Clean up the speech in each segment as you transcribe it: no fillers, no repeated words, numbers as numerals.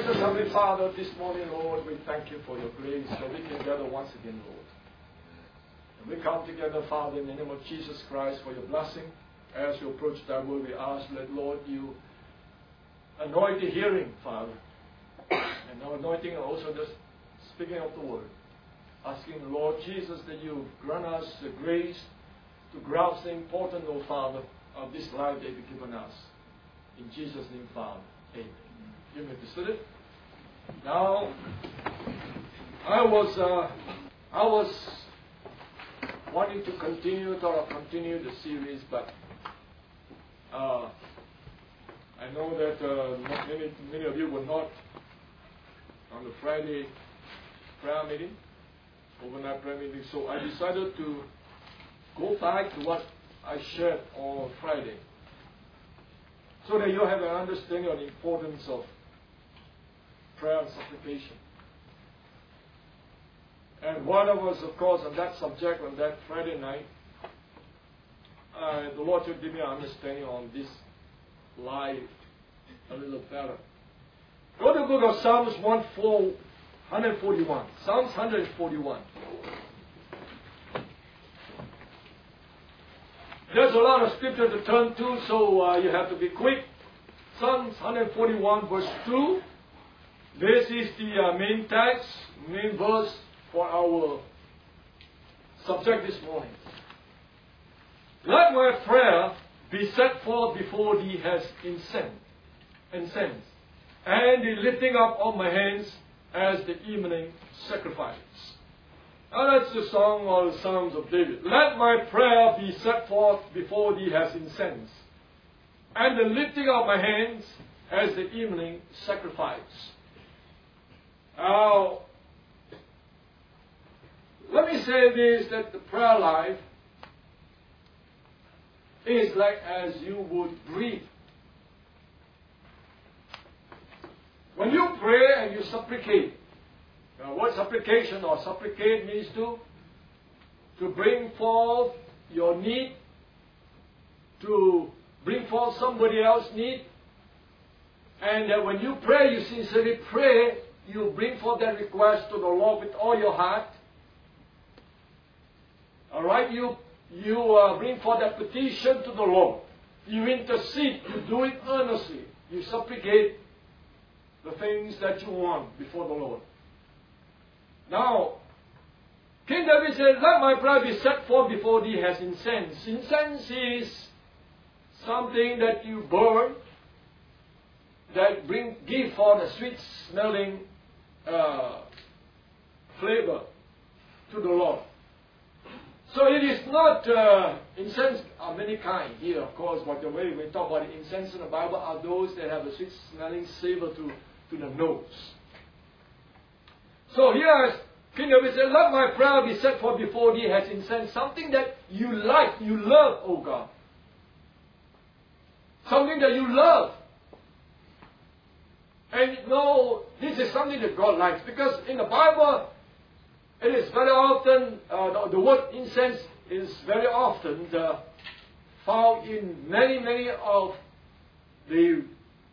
Gracious Heavenly Father, this morning, Lord, we thank you for your grace that we can gather once again, Lord. And we come together, Father, in the name of Jesus Christ for your blessing. As you approach that word, we ask that, Lord, you anoint the hearing, Father, and now anointing also the speaking of the word. Asking, Lord Jesus, that you grant us the grace to grasp the importance, oh Father, of this life that you've given us. In Jesus' name, Father. Amen. You may be seated. Now, I was wanting to continue the series, but I know that many of you were not on the Friday prayer meeting, overnight prayer meeting, so I decided to go back to what I shared on Friday, so that you have an understanding of the importance of prayer and supplication. And one of us, of course, on that subject on that Friday night, the Lord should give me an understanding on this life a little better. Go to the book of Psalms 141. Psalms 141. There's a lot of scripture to turn to, so you have to be quick. Psalms 141 verse 2. This is the main text, main verse for our subject this morning. Let my prayer be set forth before thee as incense, and the lifting up of my hands as the evening sacrifice. Now that's the song or the Psalms of David. Let my prayer be set forth before thee as incense, and the lifting of my hands as the evening sacrifice. Now, let me say this, that the prayer life is like as you would breathe. When you pray and you supplicate, what supplication or supplicate means to bring forth your need, to bring forth somebody else's need, and when you pray, you sincerely pray, you bring forth that request to the Lord with all your heart. All right, you bring forth that petition to the Lord. You intercede. You do it earnestly. You supplicate the things that you want before the Lord. Now, King David said, let my prayer be set forth before thee as incense. Incense is something that you burn that give forth a sweet smelling flavor to the Lord. So it is not incense are many kinds here, of course, but the way we talk about incense in the Bible are those that have a sweet smelling savor to the nose. So here King David said, let my prayer be set forth before thee as incense, something that you like, you love, O God. Something that you love. And no, this is something that God likes, because in the Bible, it is very often, the word incense is very often found in many of the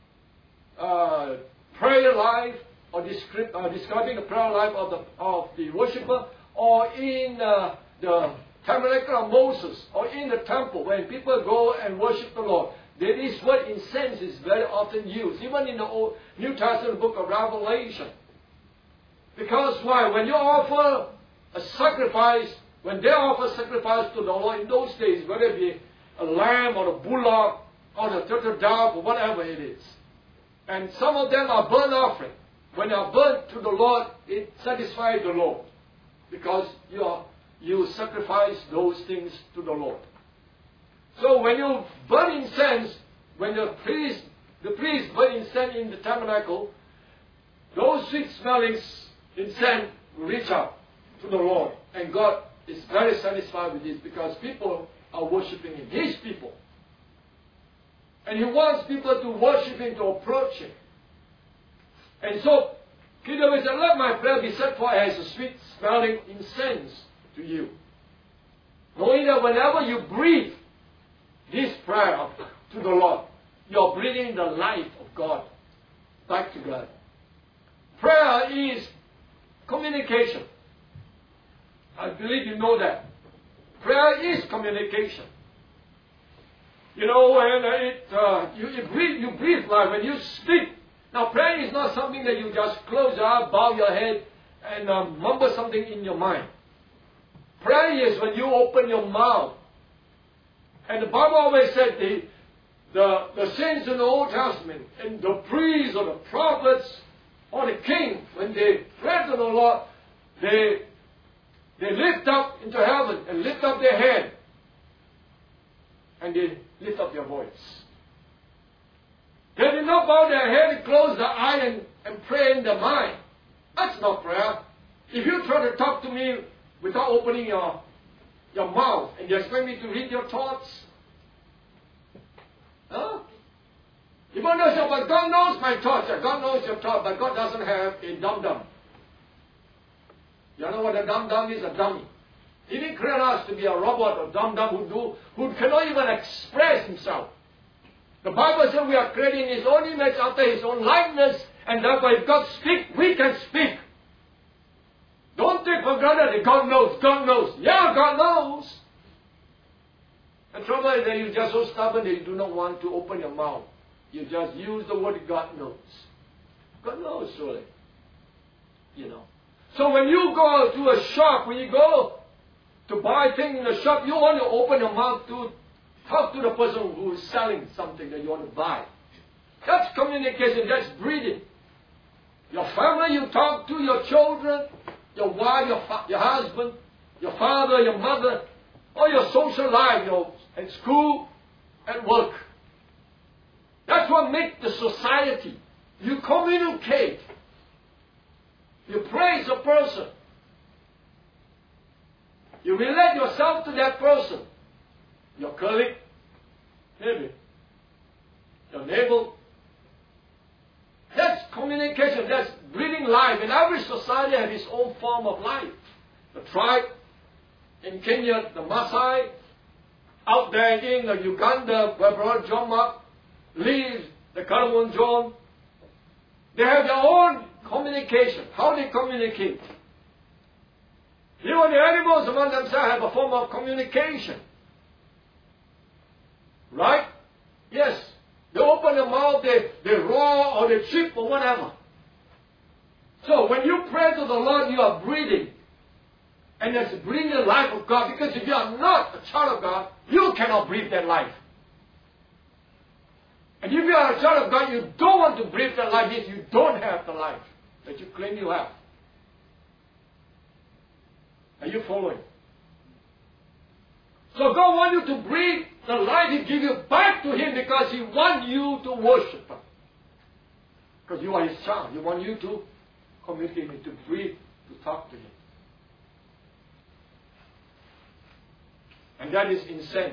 prayer life, or describing the prayer life of the worshipper, or in the tabernacle of Moses, or in the temple when people go and worship the Lord. This word incense is very often used, even in the New Testament book of Revelation. Because why? When you offer a sacrifice, when they offer sacrifice to the Lord in those days, whether it be a lamb or a bullock or a turtle dove or whatever it is, and some of them are burnt offering. When they are burnt to the Lord, it satisfies the Lord, because you sacrifice those things to the Lord. So when you burn incense, when the priest burn incense in the tabernacle, those sweet smelling incense reach out to the Lord, and God is very satisfied with this, because people are worshiping Him, His people. And He wants people to worship Him, to approach Him. And so, King David said, let my prayer be set forth as a sweet smelling incense to you. Knowing that whenever you breathe this prayer to the Lord, you're breathing the life of God back to God. prayer is communication. I believe you know that. Prayer is communication. You know, when you breathe life, when you speak. Now, prayer is not something that you just close your eyes, bow your head, and mumble something in your mind. Prayer is when you open your mouth. And the Bible always said the saints in the Old Testament, and the priests or the prophets or the king, when they pray to the Lord, they lift up into heaven and lift up their head. And they lift up their voice. They did not bow their head and close their eye and pray in their mind. That's not prayer. If you try to talk to me without opening your mouth and you expect me to read your thoughts, huh? You might know, but God knows my thoughts. God knows your thoughts, but God doesn't have a dum-dum. You know what a dum-dum is? A dummy. He didn't create us to be a robot or dum-dum who cannot even express himself. The Bible says we are created in His own image after His own likeness, and therefore if God speaks, we can speak. Don't take for granted that God knows. God knows. Yeah, God knows. The trouble is that you're just so stubborn that you do not want to open your mouth. You just use the word God knows. God knows, surely. You know. So when you go to a shop, when you go to buy things in the shop, you want to open your mouth to talk to the person who is selling something that you want to buy. That's communication. That's breathing. Your family, you talk to your children, your wife, your husband, your father, your mother, or your social life, at school, at work. That's what makes the society. You communicate. You praise a person. You relate yourself to that person. Your colleague, maybe. Your neighbor. That's communication. That's breathing life. And every society has its own form of life. The tribe in Kenya, the Maasai, out there in Uganda, where Brother John Mark lives, the Karawan John, they have their own communication. How they communicate. Even the animals among themselves have a form of communication. Right? Yes. They open their mouth, they roar, or they chip, or whatever. So when you pray to the Lord, you are breathing. And that's breathing the life of God. Because if you are not a child of God, you cannot breathe that life. And if you are a child of God, you don't want to breathe that life, means you don't have the life that you claim you have. Are you following? So God wants you to breathe the life He gives you back to Him because He wants you to worship Him. Because you are His child. He wants you to communicate with Him, to breathe, to talk to Him. And that is incense.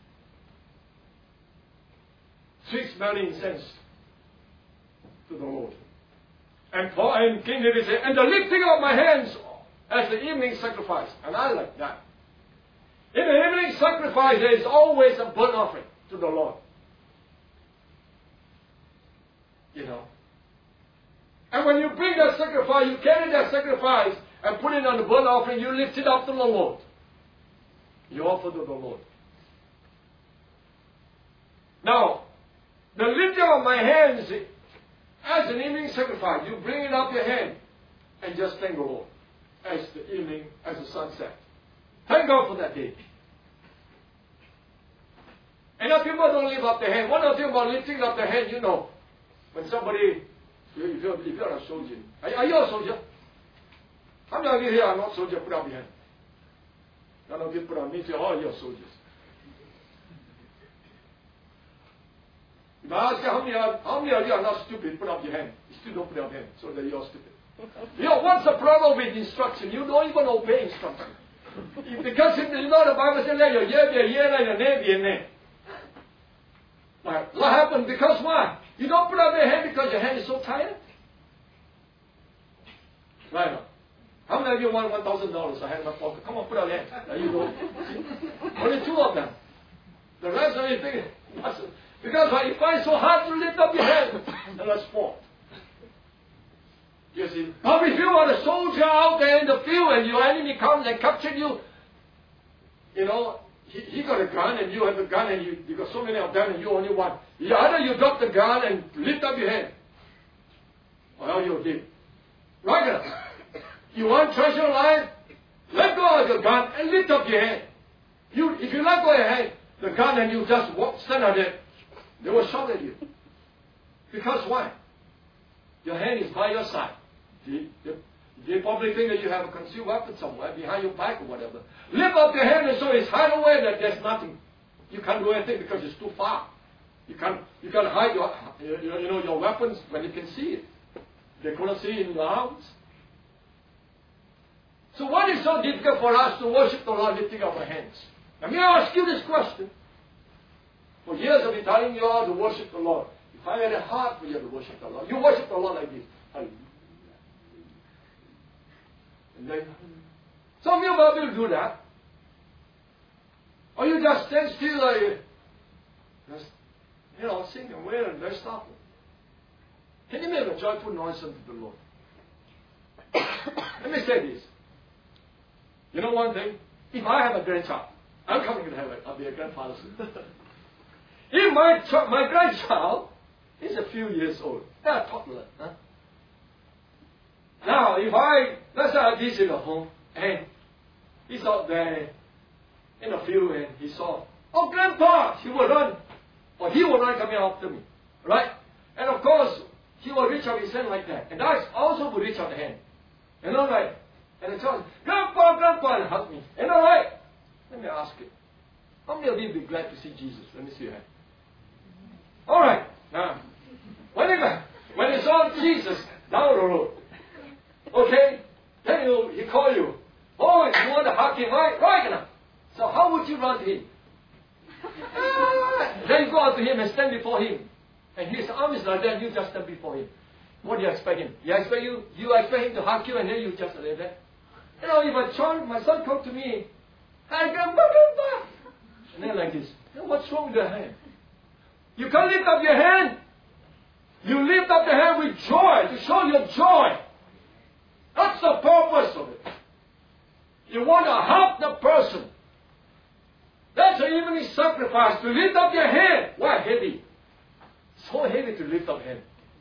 Sweet-smelling incense to the Lord. And King David said, and the lifting of my hands as the evening sacrifice. And I like that. In the evening sacrifice, there is always a burnt offering to the Lord. You know. And when you bring that sacrifice, you carry that sacrifice and put it on the burnt offering, you lift it up to the Lord. You offer to the Lord. Now, the lifting of my hands as an evening sacrifice, you bring it up your hand and just thank the Lord as the evening, as the sun sets. Thank God for that day. And now people don't lift up their hand. One of the things about lifting up their hand, you know, when somebody, if you're a soldier, are you a soldier? How many of you here are not soldiers? Put up your hand. None of you put up me, say, oh, you're soldiers. If I ask you how many of you are not stupid, put up your hand. You still don't put up your hand, so that you're stupid. You know, what's the problem with instruction? You don't even obey instruction. Because if you know the Bible says, let your year be a year, let your name be a name. What happened? Because why? You don't put up your hand because your hand is so tired? Right now. How many of you want $1,000? I have in my pocket. Come on, put up your hand. There you go. Only two of them. The rest of you think, because you find it so hard to lift up your hand, and let's fall. You You see. But if you are a soldier out there in the field and your enemy comes and captures you, you know, he got a gun and you have a gun and you got so many of them and you only one. Either you drop the gun and lift up your hand, or else you'll live. Right? You want treasure life? Let go of your gun and lift up your hand. If you let go of your hand, the gun, and you just stand on it, they will shout at you. Because why? Your hand is by your side. They probably think that you have a concealed weapon somewhere behind your back or whatever. Lift up your hand and show it's hide away that there's nothing. You can't do anything because it's too far. You can't hide your weapons when you can see it. They couldn't see it in your arms. So what is so difficult for us to worship the Lord lifting up our hands? Let me ask you this question. For years I've been telling you all to worship the Lord. If I had a heart for you to worship the Lord, you worship the Lord like this. Hallelujah. And then, some of you are able to do that. Or you just stand still like, just, sing and wail and very stop. Can you make a joyful noise unto the Lord? Let me say this. You know one thing? If I have a grandchild, I'm coming to heaven. I'll be a grandfather soon. If my grandchild is a few years old, they're a toddler. Huh? Now, let's say I visit at home, and he's out there in the field, and he saw, oh, Grandpa, he will run. Or he will run coming after me. Right? And of course, he will reach out his hand like that. And I also will reach out the hand. And I'm like, and the child, Grandpa, and hug me. And all right. Let me ask you. How many of you would be glad to see Jesus? Let me see your hand. All right. Now, when you saw Jesus down the road, okay, then he called you. Oh, you want to hug him, right? Right now. So how would you run to him? Then you go out to him and stand before him. And his arm is like that, you just stand before him. What do you expect him? You expect him to hug you and then you just like that? If my son comes to me, hi, Grandpa. And then like this. What's wrong with your hand? You can't lift up your hand. You lift up the hand with joy, to show your joy. That's the purpose of it. You want to help the person. That's an evening sacrifice, to lift up your hand. Why heavy? So heavy to lift up hand.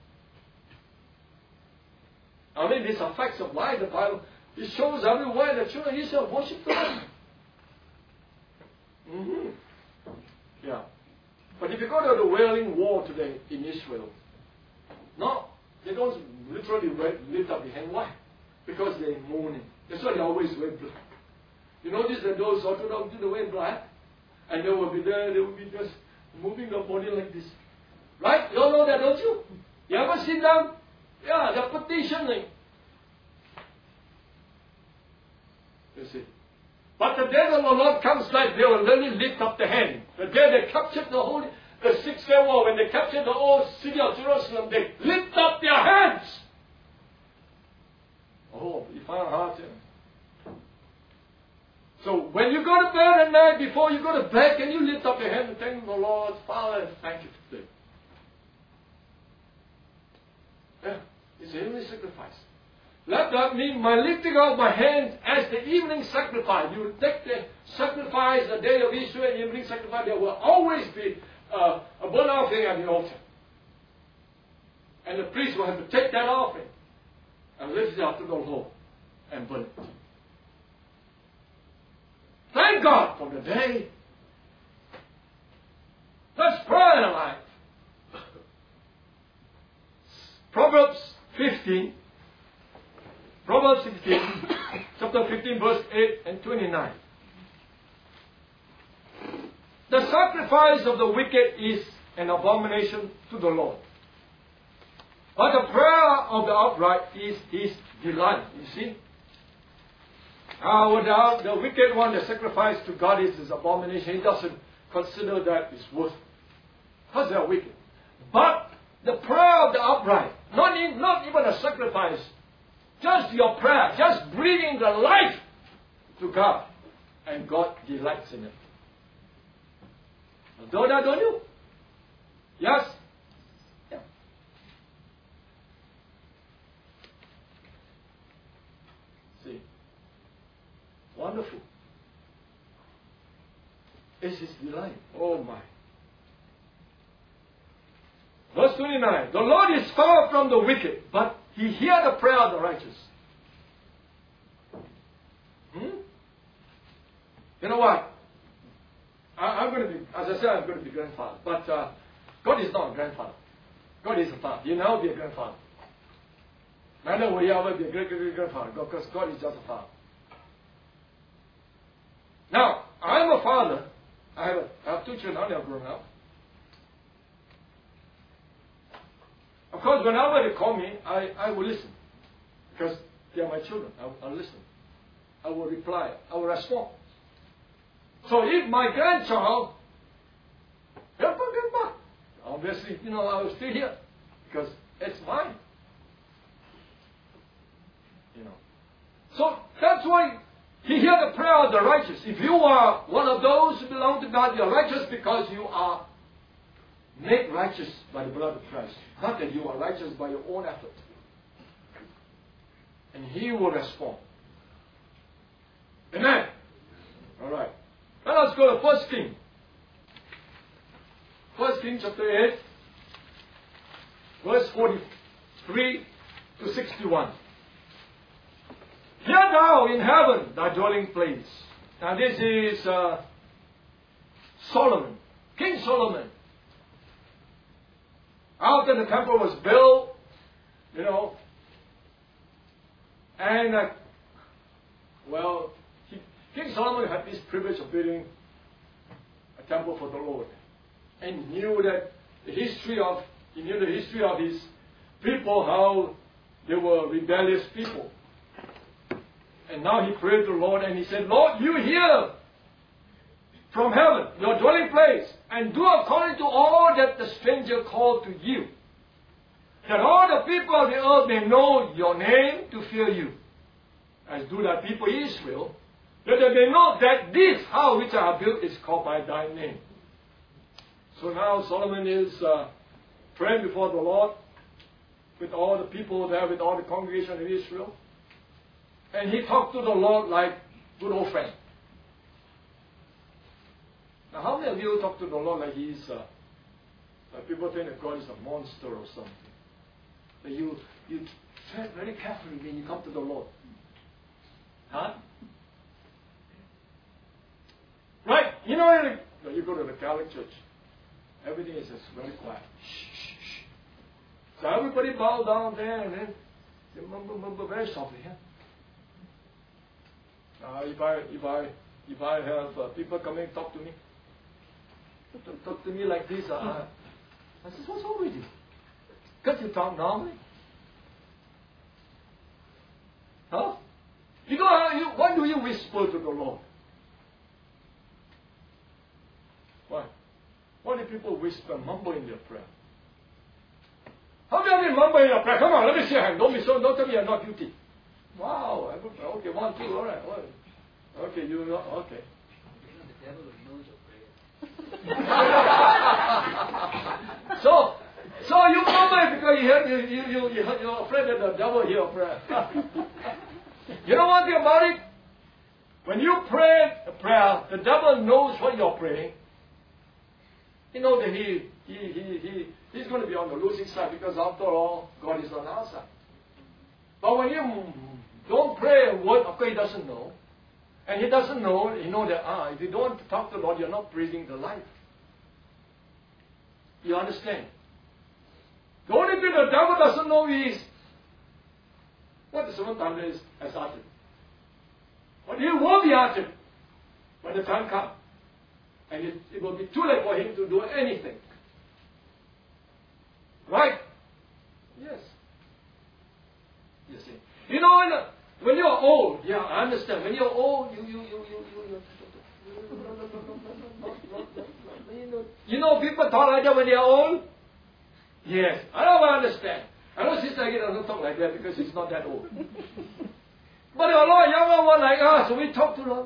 I mean, these are facts of life. The Bible, it shows everywhere the children of Israel worship the Lord. Mm-hmm. Yeah. But if you go to the Wailing Wall today in Israel, no, they don't literally lift up their hand. Why? Because they're mourning. That's why they always wear black. You notice that those Orthodox do they wear black? And they will be there, they will be just moving their body like this. Right? You all know that, don't you? You ever seen them? Yeah, they're petitioning. You see. But the day when the Lord comes back, they will really lift up the hand. The day they captured the six-day war, when they captured the old city of Jerusalem, they lift up their hands. Oh, you find hard to. So when you go to bed at night, before you go to bed, can you lift up your hand and thank the Lord, Father, thank you today? Yeah, it's a heavenly sacrifice. Let that mean my lifting up my hands as the evening sacrifice. You take the sacrifice, the day of Israel, evening sacrifice, there will always be a burnt offering at the altar. And the priest will have to take that offering and lift it up to the Lord and burn it. Thank God for the day. Let's pray tonight. Proverbs 15, chapter 15, verse 8 and 29. The sacrifice of the wicked is an abomination to the Lord, but the prayer of the upright is his delight. You see? The wicked one, the sacrifice to God is his abomination. He doesn't consider that is worth. Because they are wicked. But the prayer of the upright, not even a sacrifice, just your prayer, just breathing the life to God, and God delights in it. Do that, don't you? Yes? Yeah. Wonderful. It's His delight. Oh my. Verse 29. The Lord is far from the wicked, but He hears the prayer of the righteous. You know what? I'm going to be, as I said, I'm going to be grandfather. But God is not a grandfather. God is a father. He'll never be a grandfather. Neither will He ever be a great-great-grandfather, because God is just a father. Now, I'm a father. I have two children. They are grown up. Of course, whenever they call me, I will listen. Because they are my children. I'll listen. I will reply. I will respond. So if my grandchild, obviously, I will stay here. Because it's mine. So that's why He hears the prayer of the righteous. If you are one of those who belong to God, you are righteous because you are made righteous by the blood of Christ. Not that you are righteous by your own effort. And He will respond. Amen? Alright. Now let's go to 1 King. 1 King chapter 8, verse 43 to 61. Hear thou in heaven thy dwelling place. Now this is Solomon, King Solomon. After the temple was built, and King Solomon had this privilege of building a temple for the Lord, and he knew the history of his people, how they were rebellious people. And now he prayed to the Lord and he said, Lord, you hear from heaven, your dwelling place, and do according to all that the stranger called to you, that all the people of the earth may know your name to fear you, as do thy people Israel, that they may know that this house which I have built is called by thy name. So now Solomon is praying before the Lord with all the people there, with all the congregation of Israel. And he talked to the Lord like good old friend. Now, how many of you talk to the Lord like He's, like people think that God is a monster or something? That you tread very carefully when you come to the Lord. Huh? Right? You go to the Catholic church. Everything is just very quiet. Shh, shh, shh. So everybody bow down there and then they mumble very softly. Yeah? If I have people coming and talk to me like this, I said, what's wrong with you? Can't you talk normally? Huh? Why do you whisper to the Lord? Why? Why do people whisper, mumble in their prayer? How many of you mumble in your prayer? Come on, let me see your hand. Don't tell me you're not guilty. Wow, okay, 1, 2, all right. Okay, you know, okay. The devil knows your prayer. So you mumble because you're afraid that the devil hear your prayer. You know one thing about it? When you pray a prayer, the devil knows what you're praying. He knows that he's going to be on the losing side because after all, God is on our side. But when you don't pray a word, of course he doesn't know. And he doesn't know, you know that, if you don't talk to the Lord, you're not breathing the life. You understand? The only thing the devil doesn't know is what the seventh thunder has uttered. But he will be uttered when the time comes. And it will be too late for him to do anything. Right? Yes. You see. You know, when you're old, yeah, I understand. When you're old, you know people talk like that when they're old? Yes. I don't understand. I know Sister Aggie doesn't talk like that because she's not that old. But there are a lot of younger ones like us, so we talk to them.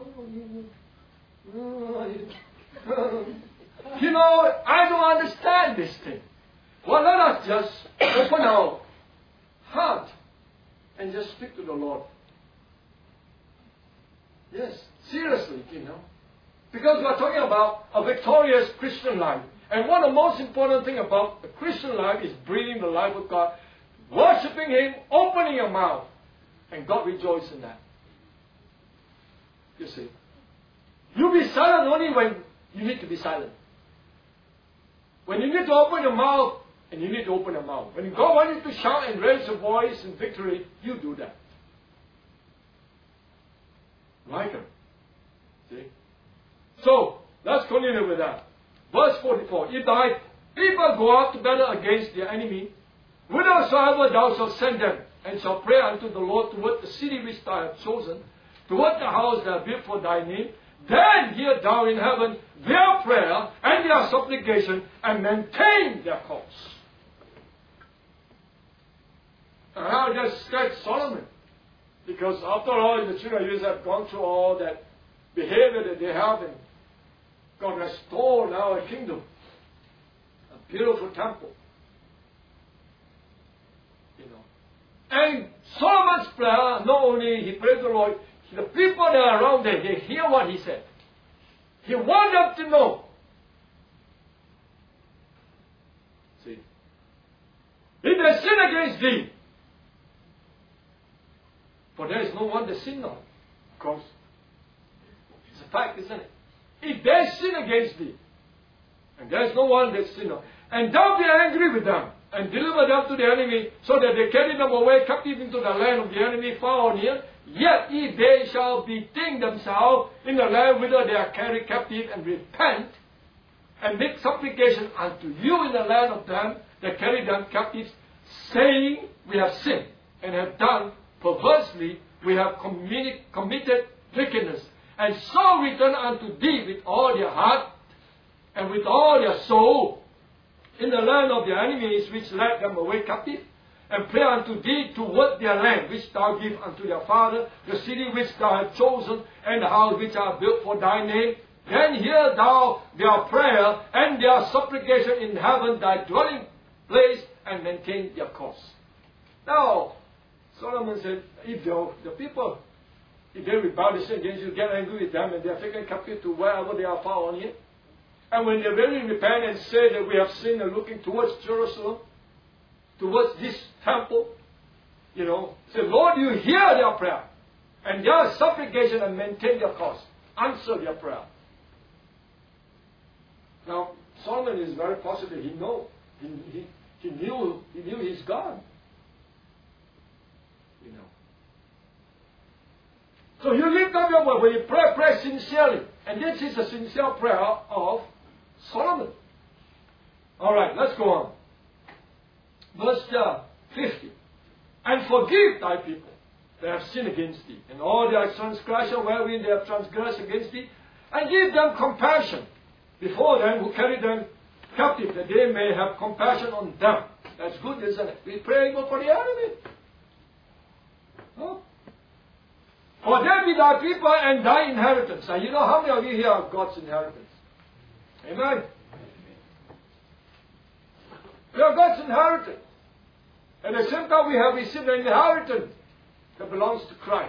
You know, I don't understand this thing. Well, let us just open our heart and just speak to the Lord. Yes, seriously, Because we are talking about a victorious Christian life. And one of the most important things about the Christian life is breathing the life of God, worshipping Him, opening your mouth. And God rejoices in that. You see. You be silent only when you need to be silent. When you need to open your mouth, and you need to open your mouth. When God wants you to shout and raise your voice in victory, you do that. Like Him. See? So, let's continue with that. Verse 44. If thy people go out together against their enemy, whithersoever thou shalt send them, and shall pray unto the Lord toward the city which thou hast chosen, toward the house that built for thy name, then hear thou in heaven their prayer and their supplication, and maintain their cause. And I just sketched Solomon. Because after all, the children of Israel have gone through all that behavior that they have, and God restored now a kingdom, a beautiful temple. And Solomon's prayer, not only he prayed the Lord, the people that are around there, they hear what he said. He wanted them to know. See? If they sin against thee, for there is no one to sin on, of course. It's a fact, isn't it? If they sin against thee, and there is no one that sin on, and thou be angry with them, and deliver them to the enemy, so that they carry them away captive into the land of the enemy far or near, yet if they shall bethink themselves in the land whither they are carried captive, and repent, and make supplication unto you in the land of them that carry them captives, saying, we have sinned, and have done perversely, we have committed wickedness, and so return unto thee with all their heart, and with all their soul, in the land of their enemies which led them away captive, and pray unto thee toward their land which thou give unto their father, the city which thou hast chosen, and the house which I have built for thy name, then hear thou their prayer and their supplication in heaven, thy dwelling place, and maintain their cause. Now, Solomon said, if the people, if they rebel against you, get angry with them, and they are taken captive to wherever they are far on here, and when they really repent and say that we have sinned and looking towards Jerusalem, towards this temple, say, Lord, you hear their prayer and their supplication and maintain their cause. Answer their prayer. Now, Solomon is very positive. He knew his God. So you lift up your voice when you pray sincerely. And this is a sincere prayer of Solomon. Alright, let's go on. Verse 50. And forgive thy people that have sinned against thee, and all their transgression wherein they have transgressed against thee, and give them compassion before them who carry them captive, that they may have compassion on them. That's good, isn't it? We pray even for the enemy. Huh? For them be thy people and thy inheritance. Now, how many of you here are God's inheritance? Amen? We are God's inheritance. And at the same time, we have received an inheritance that belongs to Christ.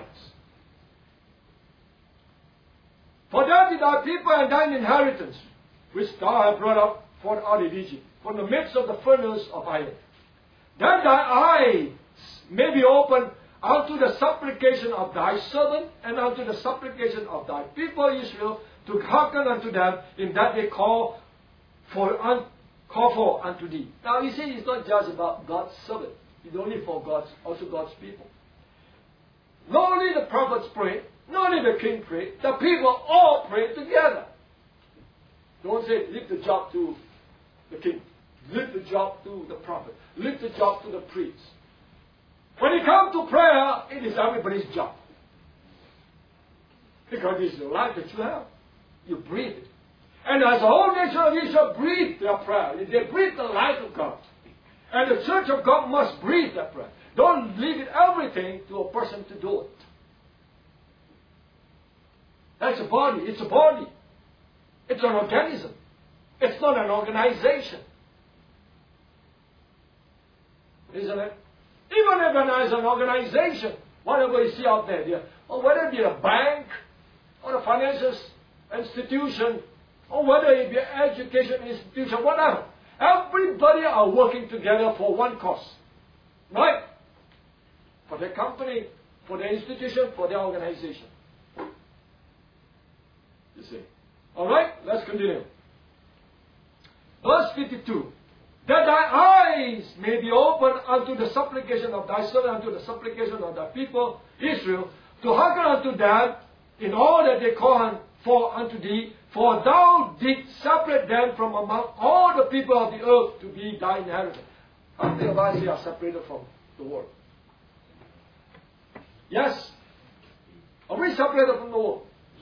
For them be thy people and thine inheritance, which thou hast brought up forth out of Egypt, from the midst of the furnace of iron. That thy eyes may be opened unto the supplication of thy servant, and unto the supplication of thy people Israel, to hearken unto them in that they call for unto thee. Now you see, it's not just about God's servant. It's only for also God's people. Not only the prophets pray, not only the king prayed, the people all prayed together. Don't say, leave the job to the king. Leave the job to the prophet. Leave the job to the priest. When it comes to prayer, it is everybody's job. Because it's the life that you have. You breathe it. And as the whole nation of Israel breathe their prayer, they breathe the life of God. And the church of God must breathe that prayer. Don't leave it everything to a person to do it. That's a body. It's a body. It's an organism. It's not an organization. Isn't it? Even if it's an organization, whatever you see out there, or whether it be a bank, or a financial institution, or whether it be an education institution, whatever. Everybody are working together for one cause. Right? For their company, for their institution, for their organization. You see. Alright, let's continue. Verse 52. That thy eyes may be opened unto the supplication of thy servant, unto the supplication of thy people, Israel, to hearken unto them in all that they call for unto thee, for thou didst separate them from among all the people of the earth to be thy inheritance. How many of us here are separated from the world? Yes? Are we separated from the world?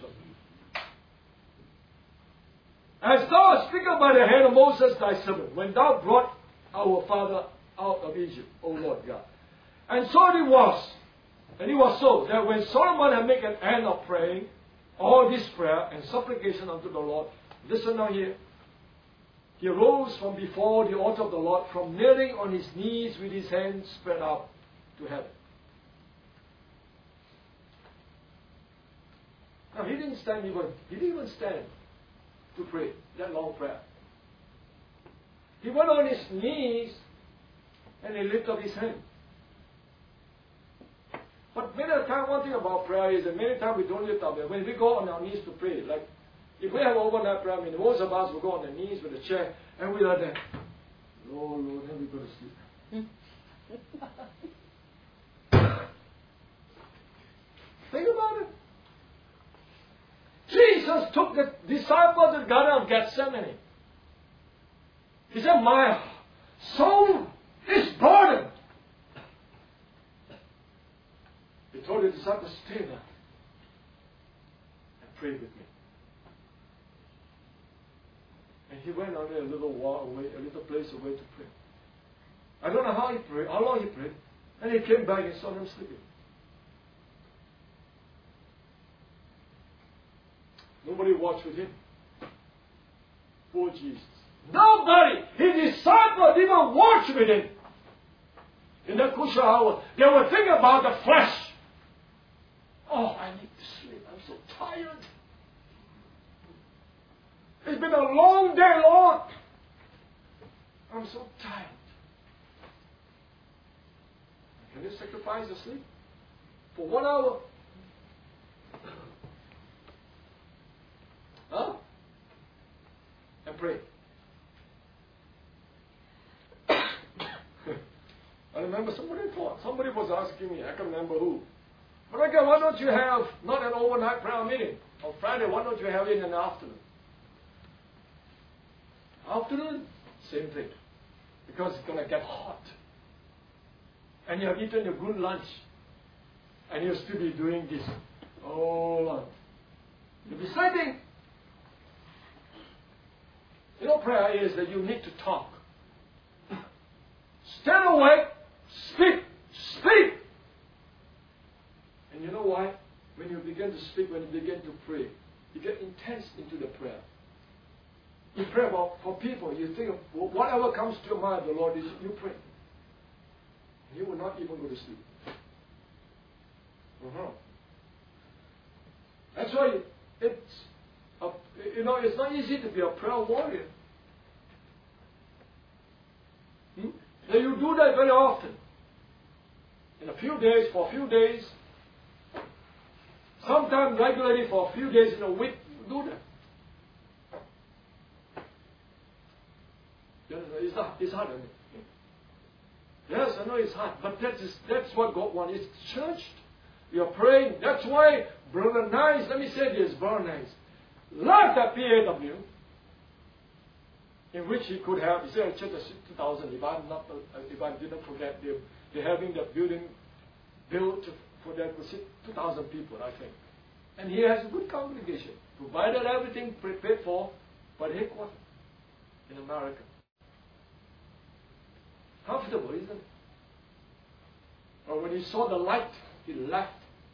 As thou hast spoken by the hand of Moses thy servant, when thou brought our father out of Egypt, O Lord God. And so it was, and it was so, that when Solomon had made an end of praying, all this prayer and supplication unto the Lord, listen now here, he arose from before the altar of the Lord, from kneeling on his knees with his hands spread out to heaven. Now he didn't even stand to pray that long prayer. He went on his knees and he lifted up his hand. But many times, one thing about prayer is that many times we don't lift up. When we go on our knees to pray, like if we have overnight prayer, most of us will go on the knees with the chair and we are there. Lord, then we go to sleep. Think about it. Jesus took the disciples to the Garden of Gethsemane. He said, my soul is burdened. He told the disciples, stay there and pray with me. And he went on a little while away, a little place away to pray. I don't know how he prayed, how long he prayed. And he came back and saw them sleeping. Nobody watched with him. Poor Jesus. Nobody! His disciples didn't watch with him. In that crucial hour, they were thinking about the flesh. Oh, I need to sleep. I'm so tired. It's been a long day, Lord. I'm so tired. Can you sacrifice the sleep? For 1 hour? Huh? And pray. I remember somebody was asking me, I can't remember who. But again, why don't you have not an overnight prayer meeting? On Friday, why don't you have it in the afternoon? Afternoon, same thing. Because it's going to get hot. And you have eaten your good lunch. And you'll still be doing this. Oh, Lord. You'll be sleeping. You know, prayer is that you need to talk. Stand awake, speak. And you know why? When you begin to speak, when you begin to pray, you get intense into the prayer. You pray for people, you think of whatever comes to your mind, the Lord is, you pray. And you will not even go to sleep. That's why it's not easy to be a prayer warrior. Now you do that very often. For a few days, sometimes regularly for a few days in a week, you do that. It's hard, isn't it? Yes, I know it's hard, but that's what God wants. It's churched. You're praying. That's why Brother Nice, let me say this, Brother Nice, left that PAW, in which he could have, he said a church of 2,000, if I didn't forget, they're having the building built for that was 2,000 people, I think. And he has a good congregation, provided everything prepared for by the headquarters in America. Comfortable, isn't it? But when he saw the light, he left.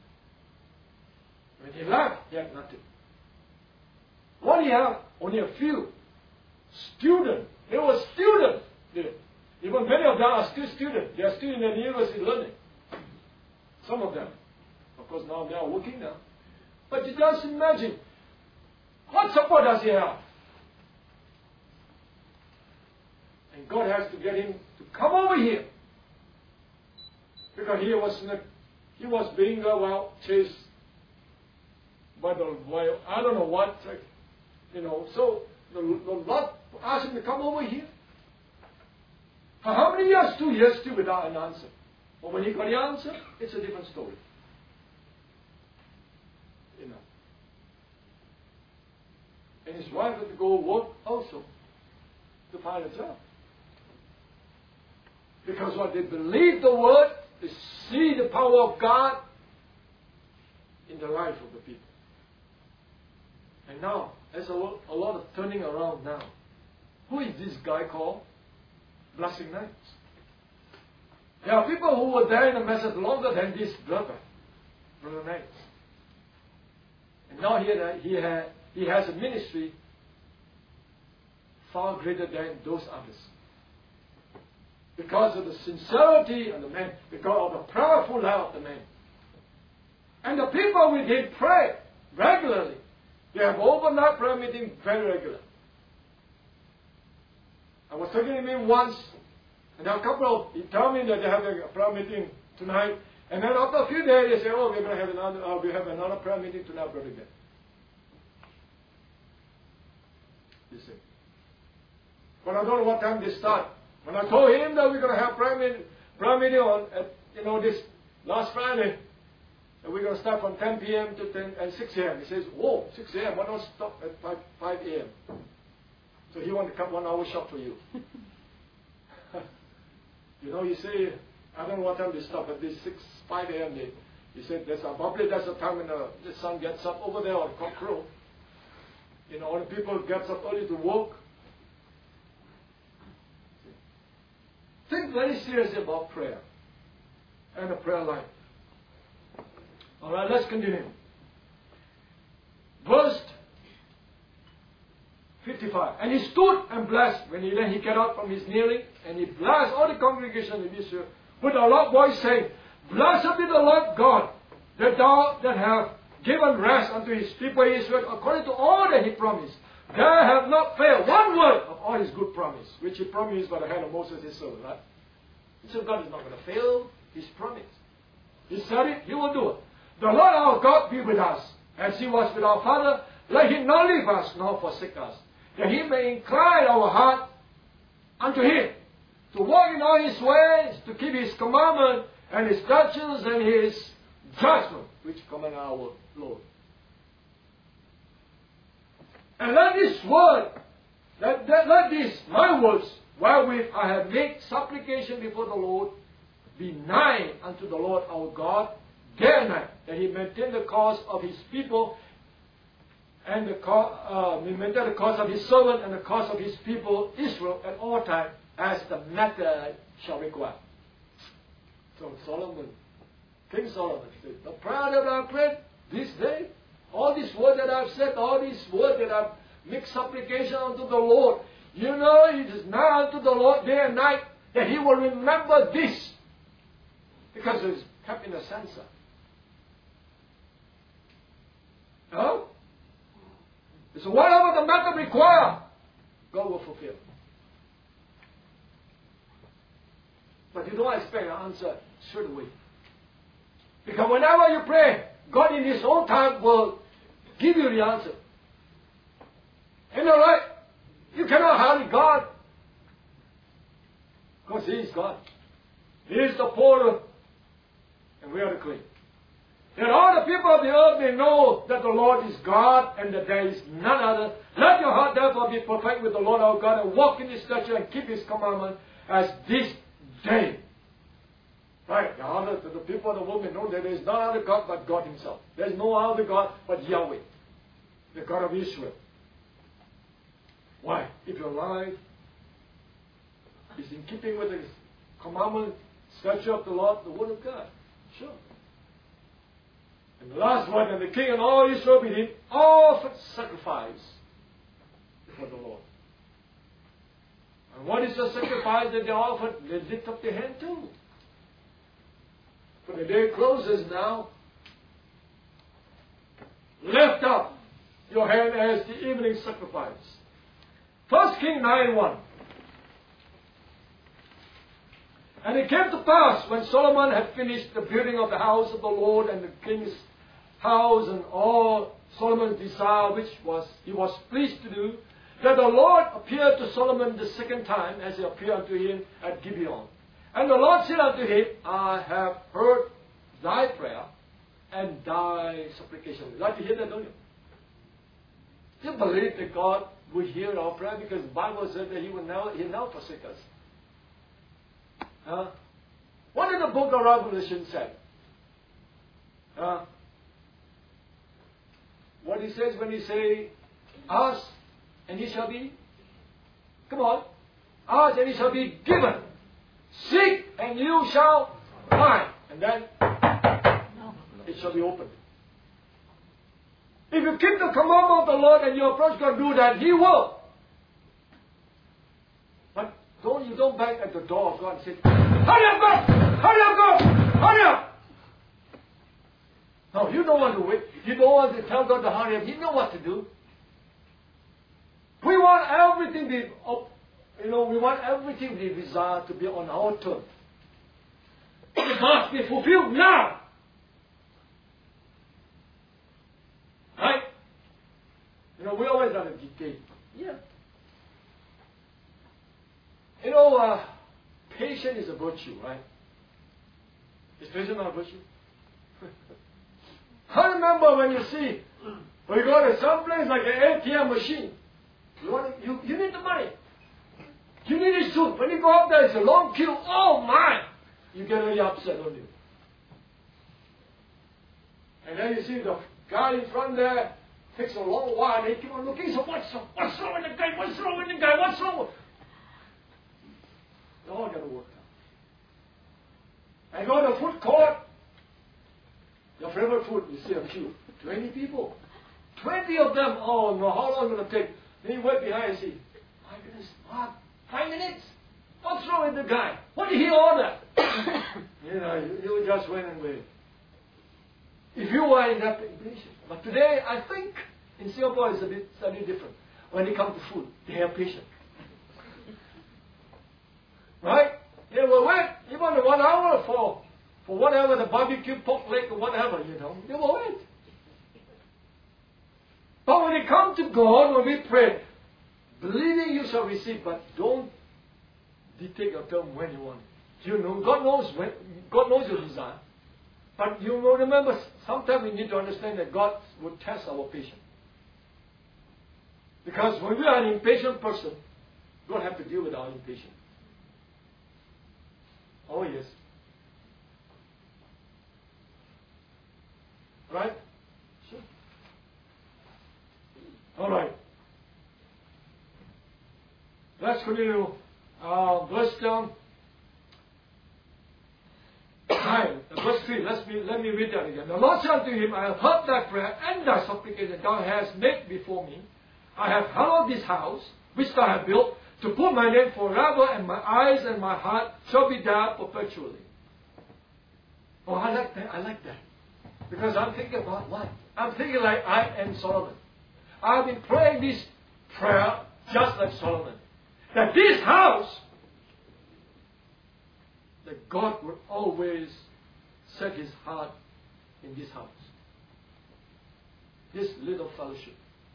When he left, he had nothing. What he had? Only a few students. They were students. Even many of them are still students. They are still in the university learning. Some of them. Of course, now they are working now. But you just imagine, what support does he have? And God has to get him to come over here. Because he was being, chased by the wild, I don't know what, so the Lord asked him to come over here. For how many years? 2 years still without an answer. But when he got the answer, it's a different story. And his wife had to go work also to find a job. Because what they believe the word, they see the power of God in the life of the people. And now, there's a lot of turning around now. Who is this guy called? Blessing Knights. There are people who were there in the message longer than this Brother Knights. And now he has a ministry far greater than those others. Because of the sincerity of the man, because of the prayerful life of the man. And the people with him pray regularly. They have overnight prayer meeting very regular. I was talking to him once, and he told me that they have a prayer meeting tonight. And then after a few days, they say, we're going to have we have another prayer meeting tonight, Brother Ben. You see. But I don't know what time they start. When I told him that we're going to have prayer meeting on, this last Friday, and we're going to start from 10 p.m. to 6 a.m. He says, 6 a.m., why don't stop at 5 a.m.? So he wants to come 1 hour short for you. You say, I don't know what time they stop, at this 5 a.m. He said, probably that's the time when the sun gets up over there, or the cock crow. All the people gets up early to work. Think very seriously about prayer and a prayer life. All right, let's continue. Verse 55. And he stood and blessed when he got out from his kneeling, and he blessed all the congregation of Israel with a loud voice, saying, Blessed be the Lord God, that thou that have given rest unto his people Israel, according to all that he promised. There have not failed one word of all his good promise, which he promised by the hand of Moses his servant. Right? So God is not going to fail his promise. He said it, he will do it. The Lord our God be with us, as he was with our father. Let him not leave us nor forsake us, that he may incline our heart unto him, to walk in all his ways, to keep his commandment and his statutes and his judgment, which command our Lord. And let this word, let these my words, wherewith I have made supplication before the Lord, be nigh unto the Lord our God, day and night, that he maintain the cause of his people, and maintain the cause of his servant and the cause of his people Israel at all times, as the matter shall require. So King Solomon said, the prayer that I prayed this day, all these words that I've said, all these words that I've made supplication unto the Lord, it is now unto the Lord day and night that he will remember this, because it is kept in a censer. No? So whatever the matter require, God will fulfill. But you don't expect an answer straight away. Because whenever you pray, God in his own time will give you the answer. You know, right? You cannot hurry God. Because he is God. He is the potter, and we are the clay. That all the people of the earth may know that the Lord is God, and that there is none other. Let your heart therefore be perfect with the Lord our God, and walk in his statute and keep his commandment as this day. Right? The people of the world may know that there is no other God but God himself. There is no other God but Yahweh, the God of Israel. Why? If your life is in keeping with the commandment, statute of the Lord, the word of God. Sure. And the last one, and the king and all Israel with him offered sacrifice before the Lord. And what is the sacrifice that they offered? They lift up their hand too. For the day closes now. lift up your hand as the evening sacrifice. 1 Kings 9:1. And it came to pass, when Solomon had finished the building of the house of the Lord and the king's house and all Solomon's desire, which he was pleased to do, that the Lord appeared to Solomon the second time, as he appeared unto him at Gibeon. And the Lord said unto him, I have heard thy prayer and thy supplication. You like to hear that, don't you? You believe that God will hear our prayer, because the Bible said that He'll never forsake us. What did the book of Revelation say? What He says when He say, ask and it shall be? Come on. Ask and it shall be given. Seek and you shall find. And then it shall be opened. If you keep the commandment of the Lord and you approach God, do that, He will. But you don't bang at the door of God and say, hurry up, God! Hurry up, God! Hurry up! No, you don't want to wait. You don't want to tell God to hurry up. You know what to do. We want everything we want everything we desire to be on our terms. It must be fulfilled now. Right? We always have a dictate. Yeah. Patience is a virtue, right? Is patience not a virtue? I remember when you go to some place like an ATM machine. You need the money. You need it soon. When you go up there, it's a long queue. Oh my! You get really upset, don't you? And then you see the guy in front there takes a long while. They keep on looking. So what's wrong with the guy? What's wrong with the guy? What's wrong with? They all got to work out. And go to the food court. Your favorite food, you see a queue. 20 people. 20 of them. Oh no! How long is it going to take? Then you wait behind and see. My goodness, Mark, 5 minutes? What's wrong with the guy? What did he order? You just went and waited. If you were in that patient. But today, I think in Singapore it's a bit different. When it comes to food, they have patience. Right? They will wait even 1 hour for whatever, the barbecue pork leg or whatever, They will wait. But when it comes to God, when we pray, believing you shall receive, but don't dictate your term when you want it. God knows your desire. But you will remember, sometimes we need to understand that God will test our patience. Because when we are an impatient person, God has to deal with our impatience. Oh yes. Right? Sure. All right. Let's continue. Verse 9, verse 3. Let me read that again. The Lord said unto him, I have heard thy prayer and thy supplication that thou hast made before me. I have hallowed this house, which thou hast built, to put my name forever, and my eyes and my heart shall be there perpetually. Oh, I like that. Because I'm thinking about what? I'm thinking like I am Solomon. I've been praying this prayer just like Solomon. That this house, that God would always set His heart in this house. This little fellowship.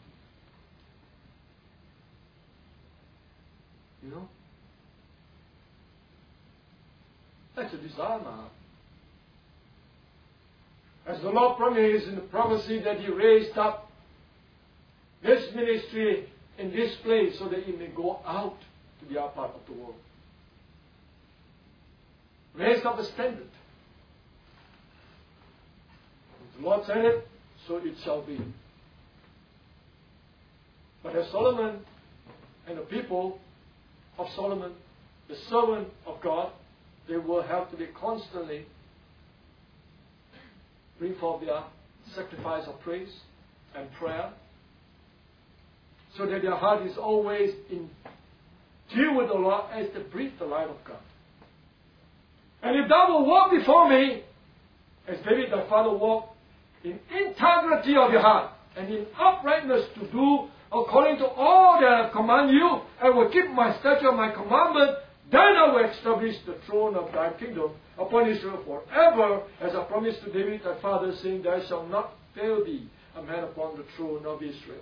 That's a desire now. As the Lord promised in the prophecy that He raised up this ministry in this place so that it may go out to the other part of the world. Raised up a standard. The Lord said it, so it shall be. But as Solomon and the people of Solomon, the servant of God, they will have to be constantly bring forth their sacrifice of praise and prayer, so that their heart is always in tune with the Lord as they breathe the light of God. And if thou will walk before me, as David the father walked, in integrity of your heart, and in uprightness to do according to all that I have commanded you, and will keep my statute and my commandment, then I will establish the throne of thy kingdom upon Israel forever, as I promised to David thy father, saying, there shall not fail thee a man upon the throne of Israel.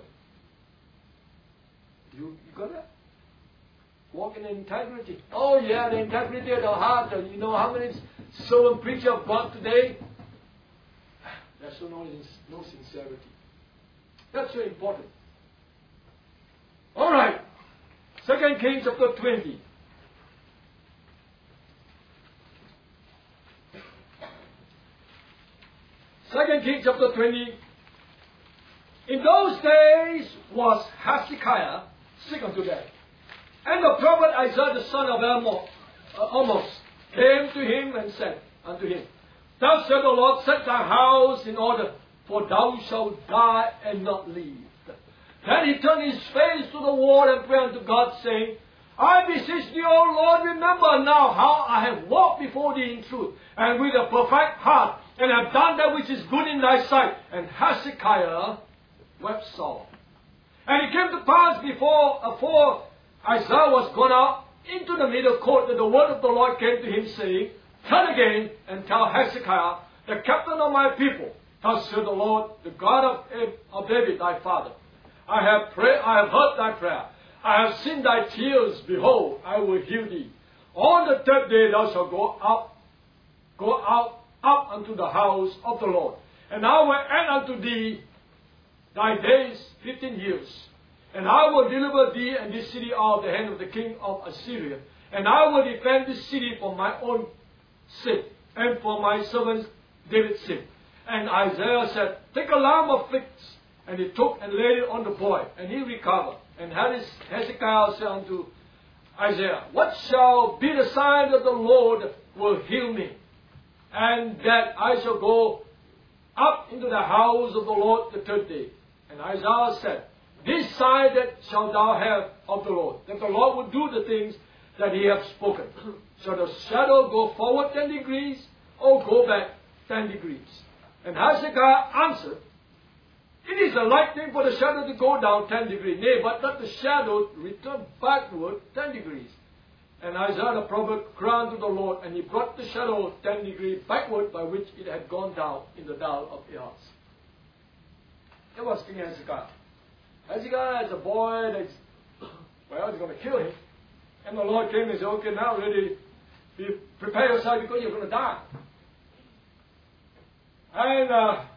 You got that? Walk in integrity. Oh yeah, the integrity of the heart. And you know how many sermon preachers of God today? There's no sincerity. That's so important. All right. 2 Kings chapter 20. Second Kings chapter 20. In those days was Hezekiah sick unto death. And the prophet Isaiah the son of Amos came to him and said unto him, Thus said the Lord, set thy house in order, for thou shalt die and not live. Then he turned his face to the wall and prayed unto God, saying, I beseech thee, O Lord, remember now how I have walked before thee in truth, and with a perfect heart, and have done that which is good in thy sight. And Hezekiah wept sore. And it came to pass afore Isaiah was gone out into the middle court, that the word of the Lord came to him, saying, Turn again and tell Hezekiah, the captain of my people, Thus said the Lord, the God of David thy father, I have heard thy prayer. I have seen thy tears. Behold, I will heal thee. On the third day thou shalt go out unto the house of the Lord. And I will add unto thee thy days 15 years. And I will deliver thee and this city out of the hand of the king of Assyria. And I will defend this city for my own sake, and for my servant David's sake. And Isaiah said, Take a lamb of figs. And he took and laid it on the boy, and he recovered. And Hezekiah said unto Isaiah, What shall be the sign that the Lord will heal me, and that I shall go up into the house of the Lord the third day? And Isaiah said, This sign that shalt thou have of the Lord, that the Lord will do the things that he hath spoken. Shall the shadow go forward 10 degrees, or go back 10 degrees? And Hezekiah answered, It is a light thing for the shadow to go down 10 degrees. Nay, but let the shadow return backward 10 degrees. And Isaiah the prophet cried unto the Lord, and he brought the shadow 10 degrees backward, by which it had gone down in the Dal of Ahaz. That was King Hezekiah. Hezekiah is a boy that's, he's going to kill him. And the Lord came and said, Okay, now ready, prepare yourself because you're going to die. And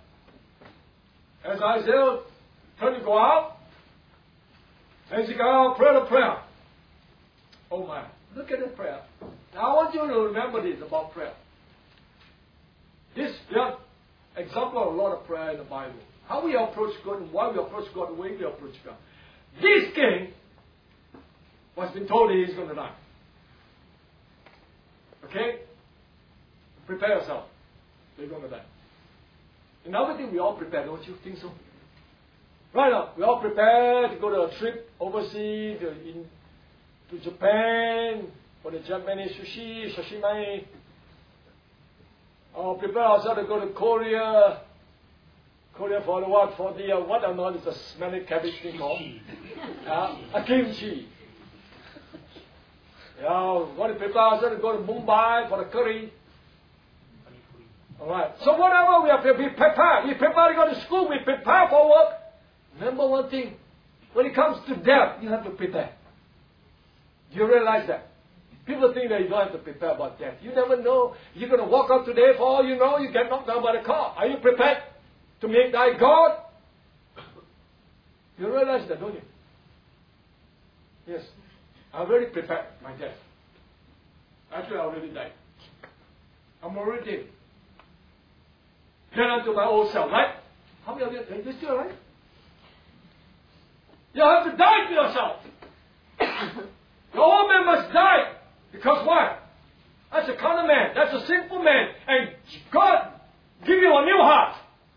as Isaiah turned to go out, Hezekiah prayed a prayer. Oh my, look at the prayer. Now I want you to remember this about prayer. This example of a lot of prayer in the Bible. How we approach God and why we approach God, the way we approach God. This king was been told that he's going to die. Okay? Prepare yourself. You're going to die. In other things, we all prepare, don't you think so? Right now, we all prepare to go to a trip overseas, to Japan, for the Japanese sashimi. Or prepare ourselves to go to Korea. Korea for the what? For the, what I know is a smelly cabbage thing called? A kimchi. Want to prepare ourselves to go to Mumbai for the curry. Alright. So whatever we have to be prepared. We prepare to go to school, we prepare for work. Remember one thing. When it comes to death, you have to prepare. Do you realize that? People think that you don't have to prepare about death. You never know. You're going to walk out today, for all you know, you get knocked down by the car. Are you prepared to meet thy God? You realize that, don't you? Yes. I already prepared my death. Actually, I already died. I'm already dead. Then unto my old self, right? How many of you are still alive? You have to die to yourself. The old man must die. Because why? That's a carnal man. That's a sinful man. And God give you a new heart.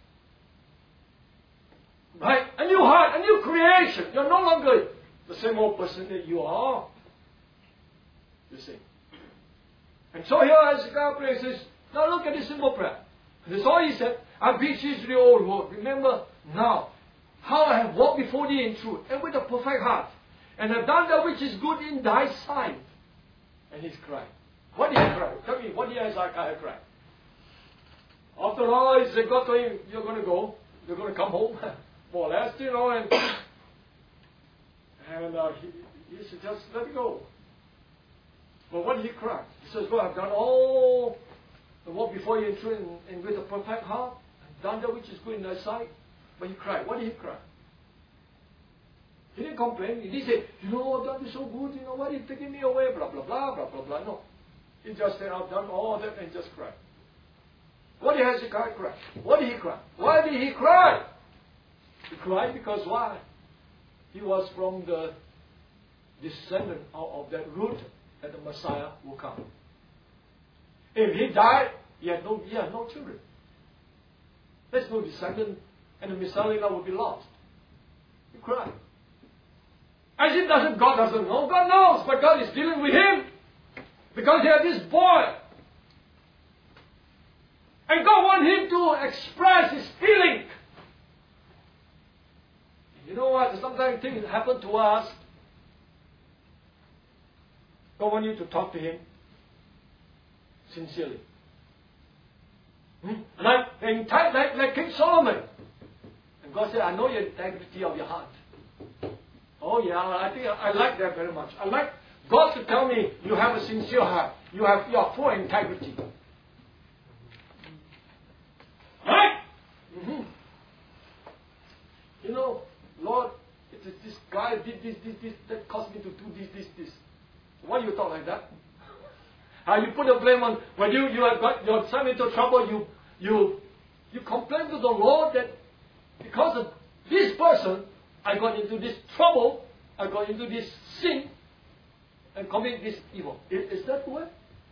Right? A new heart, a new creation. You're no longer the same old person that you are. You see. And so here Hezekiah prays says, now look at this simple prayer. This is all he said. I beseech thee, O Lord. Remember now, how I have walked before thee in truth, and with a perfect heart, and have done that which is good in thy sight. And he's crying. What did he cry? Tell me, what did Hezekiah cry? After all, he said, God told him, you're going to go, you're going to come home, more or less, you know, and he said, just let it go. But what did he cry? He says, God, I've done all the walk before you in truth and with a perfect heart, I've done that which is good in thy sight. But he cried. What did he cry? He didn't complain. He didn't say, you know, I've done this so good, you know, why are you taking me away, blah, blah, blah, blah, blah, blah. No. He just said, I've done all that, and just cried. What did Hezekiah cry? What did he cry? Why did he cry? He cried because why? He was from the descendant of that root that the Messiah will come. If he died, he had no children. There's no descendant, and the Messiah would be lost. He cried. As if God doesn't know. God knows, but God is dealing with him. Because he had this boy. And God wants him to express his feeling. You know what? Sometimes things happen to us. God wants you to talk to him sincerely. Like King Solomon. And God said, I know your integrity of your heart. Oh yeah, I think I like that very much. I like God to tell me you have a sincere heart. You are full integrity. Right? Mm-hmm. You know, Lord, it is this guy did this, that caused me to do this. Why you talk like that? You put the blame on when you have got yourself into trouble. You complain to the Lord that because of this person, I got into this trouble. I got into this sin and commit this evil. Is that the way?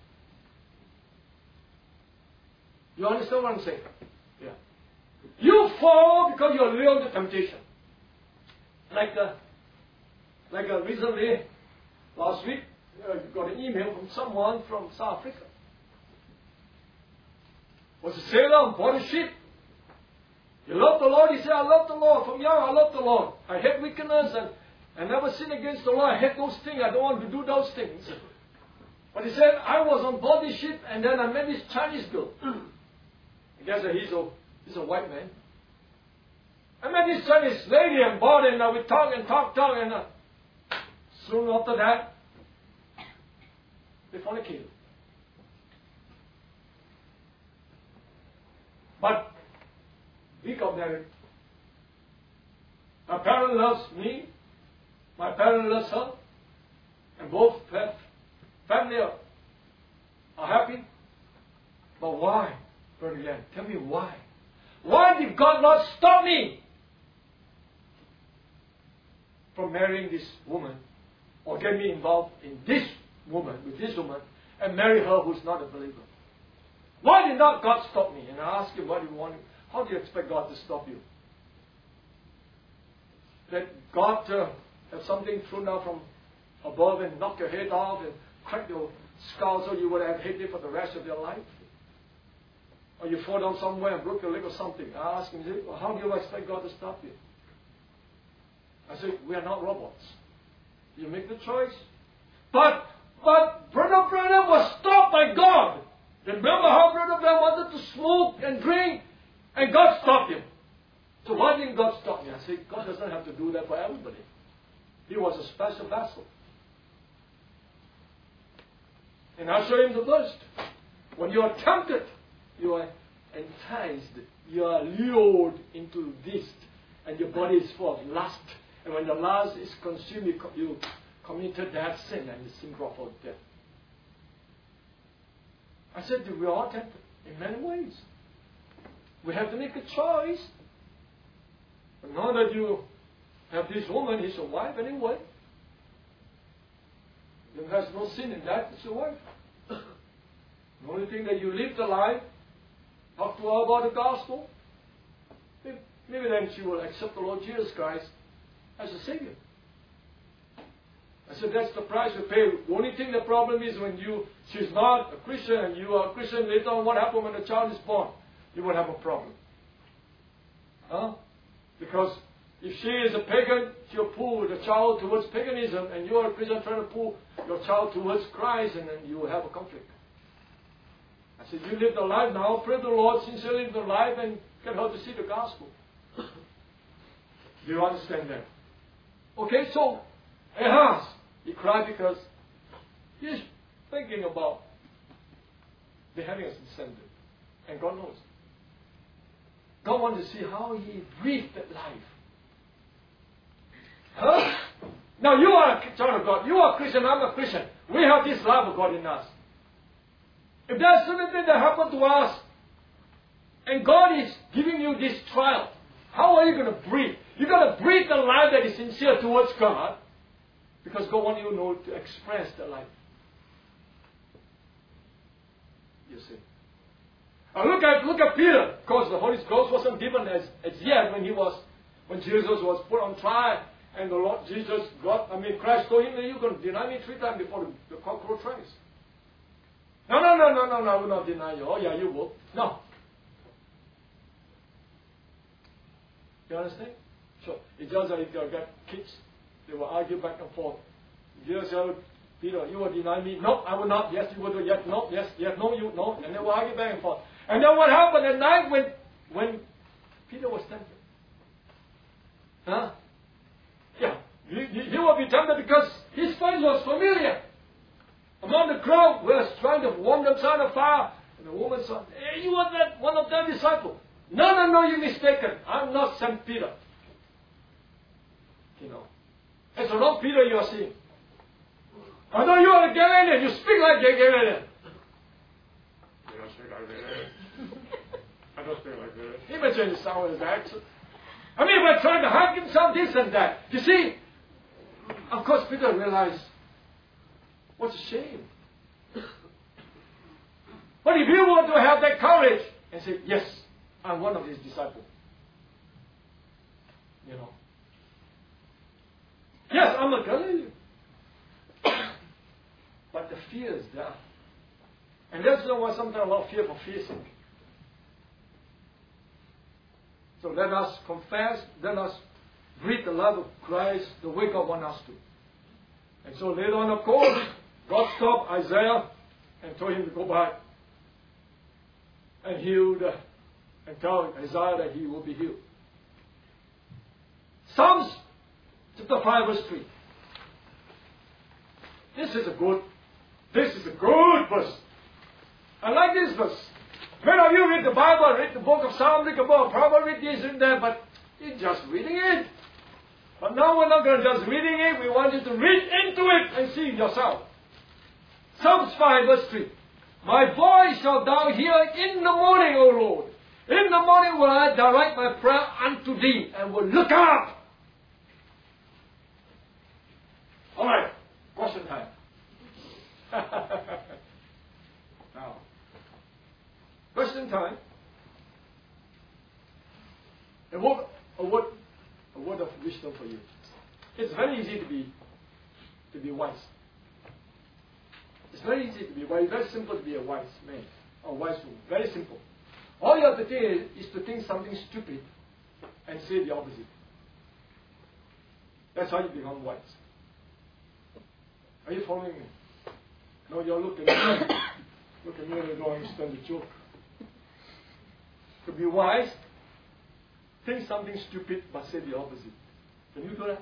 You understand what I'm saying? Yeah. You fall because you are lured to temptation. Like recently, last week, I got an email from someone from South Africa. Was a sailor on board a ship. You love the Lord? He said, I love the Lord. From young, I love the Lord. I hate wickedness and I never sin against the Lord. I hate those things. I don't want to do those things. But he said, I was on board the ship and then I met this Chinese girl. I guess that he's a white man. I met this Chinese lady on board and we talk and soon after that, they fornicated. But we got married. My parent loves me. My parent loves her. And both family are happy. But why, Brother Yan? Tell me why. Why did God not stop me from marrying this woman or get me involved in this woman, with this woman, and marry her who's not a believer? Why did not God stop me? And I asked him, what do you want? How do you expect God to stop you? That God have something thrown out from above and knock your head off and crack your skull so you would have hated for the rest of your life? Or you fall down somewhere and broke your leg or something. I asked him, well, how do you expect God to stop you? I said, we are not robots. You make the choice. But Brother Branham was stopped by God. Remember how Brother Branham wanted to smoke and drink and God stopped him. So why didn't God stop me? I said, God doesn't have to do that for everybody. He was a special vessel. And I'll show him the verse. When you are tempted, you are enticed, you are lured into this, and your body is full of lust. And when the lust is consumed, you committed that sin, and the sin brought forth death. I said, we are all tempted in many ways. We have to make a choice. But now that you have this woman, he's your wife anyway. There has no sin in that, it's your wife. The only thing that you live the life, talk to her about the gospel, maybe then she will accept the Lord Jesus Christ as a Savior. I said, that's the price you pay. The only thing, the problem is when she's not a Christian and you are a Christian, later on what happens when the child is born? You will have a problem. Huh? Because If she is a pagan, she'll pull the child towards paganism, and you are a Christian trying to pull your child towards Christ, and then you will have a conflict. I said, you live the life now, pray the Lord, sincerely live the life, and get her to see the gospel. Do you understand that? Okay, so Ahaz, he cried because he's thinking about behaving as a descendant. And God knows. God wants to see how he breathed that life. Huh? Now you are a child of God. You are a Christian. I'm a Christian. We have this love of God in us. If there's something that happened to us, and God is giving you this trial, how are you going to breathe? You're going to breathe the life that is sincere towards God, because God wants you to know to express the life. You see. Look at Peter. Of course, the Holy Ghost wasn't given as yet when Jesus was put on trial, and the Lord Jesus Christ told him that you're going to deny me 3 times before the cock crow twice. No, I will not deny you. Oh yeah, you will. No. You understand? So it's just like you got kids. They will argue back and forth. Jesus said, Peter, you will deny me. No, I will not. Yes, you will do. Yes, no, yes, no, you, no. And they will argue back and forth. And then what happened at night when Peter was tempted? Huh? Yeah. He will be tempted because his face was familiar. Among the crowd was trying to warm themselves on fire. And the woman said, hey, you are that one of their disciples. No, you're mistaken. I'm not St. Peter. You know. It's the wrong Peter you are seeing. I know you are a Galilean. You speak like a Galilean. You don't speak like Galilean. I don't speak like Galilean. Imagine the sound of his accent. I mean, we're trying to hug himself, this and that. You see, of course, Peter realized, what's a shame. But if you want to have that courage and say, yes, I'm one of his disciples. You know. Yes, I'm a Galilean. But the fear is there. And that's why sometimes a lot of fear for fear's sake. So let us confess, let us breathe the love of Christ the way God wants us to. And so later on, of course, God stopped Isaiah and told him to go back and healed and tell Isaiah that he will be healed. Psalms chapter 5 verse 3. This is a good verse. I like this verse. Many of you read the Bible, read the book of Psalms, read the book of Proverbs, read this and that, but you're just reading it. But now we're not going to just reading it. We want you to read into it and see yourself. Psalms 5 verse 3. My voice shalt thou hear in the morning, O Lord. In the morning will I direct my prayer unto thee and will look up. All right, question time. Now, question time. A word of wisdom for you. It's very easy to be wise. It's very easy to be wise. Very simple to be a wise man or wise woman. Very simple. All you have to do is to think something stupid and say the opposite. That's how you become wise. Are you following me? No, you're looking at me. Look at me and you don't understand the joke. To be wise, think something stupid but say the opposite. Can you do that?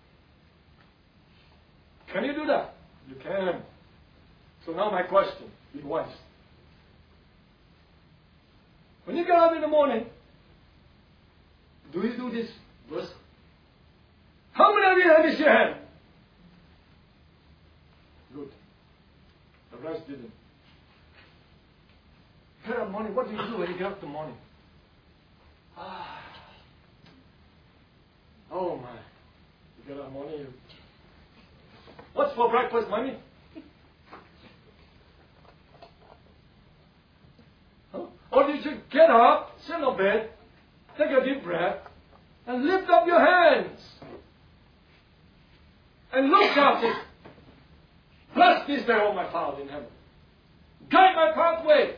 Can you do that? You can. So now my question, be wise. When you get up in the morning, do you do this verse? How many of you have this your hand? Good. The rest didn't. Get up in the morning. What do you do when you get up in the morning? Oh my. You get up in the morning. What's for breakfast, mommy? Huh? Or did you get up, sit on bed, take a deep breath, and lift up your hands? And look at it. Bless this day, O my Father in heaven. Guide my pathway.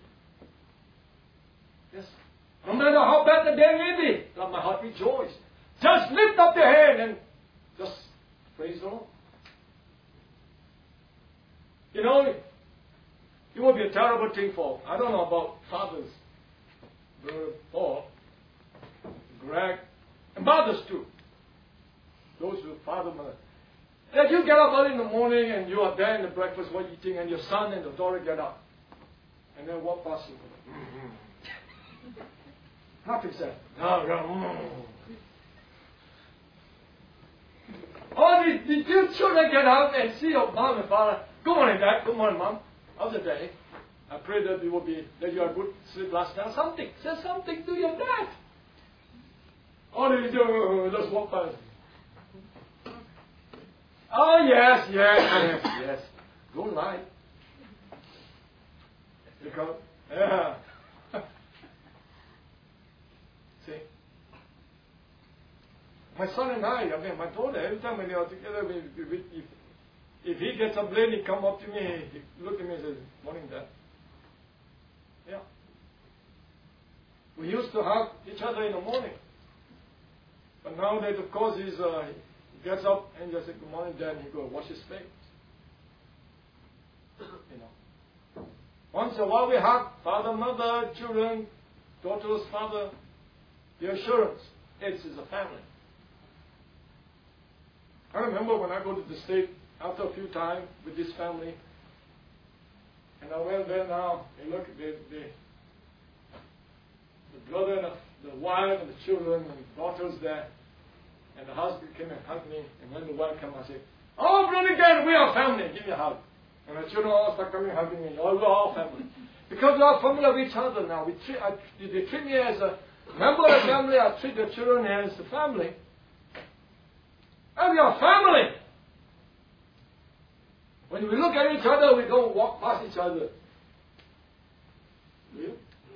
Yes. No matter how bad the day may be, let my heart rejoice. Just lift up your hand and just praise the Lord. You know, it would be a terrible thing for, I don't know about fathers, Brother Paul, Greg, and mothers too. Those who father, mother. That you get up early in the morning and you are there in the breakfast, what eating, and your son and the daughter get up. And then walk past you. Nothing said. Or did you children get up and see your mom and father? Good morning, Dad. Good morning, Mom. How's the day? I pray that you had good sleep last night. Something. Say something to your dad. Or did you just walk past? Oh, yes. Don't lie. Because, yeah. See? My son and I mean, my daughter, every time when they are together, if he gets up late, he come up to me, he look at me and says, morning, Dad. Yeah. We used to hug each other in the morning. But now that, of course, he gets up and just says, good morning, Dad, and he goes, wash his face. You know. Once in a while we hug father, mother, children, daughter's father. The assurance, it is a family. I remember when I go to the States, after a few times with this family, and I went there now, and look at the brother and the wife and the children and the daughters there, and the husband came and hugged me, and when the wife came, I said, oh, brother again, we are family, give me a hug. And the children all start coming hugging me, oh, we're all family. Because we are familiar with each other now. They treat me as a member of the family, I treat the children as a family. And we are family. When we look at each other, we don't walk past each other. Do you?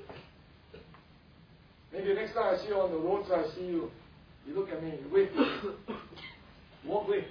Maybe next time I see you on the roadside, I see you, you look at me, you wave. Walk away.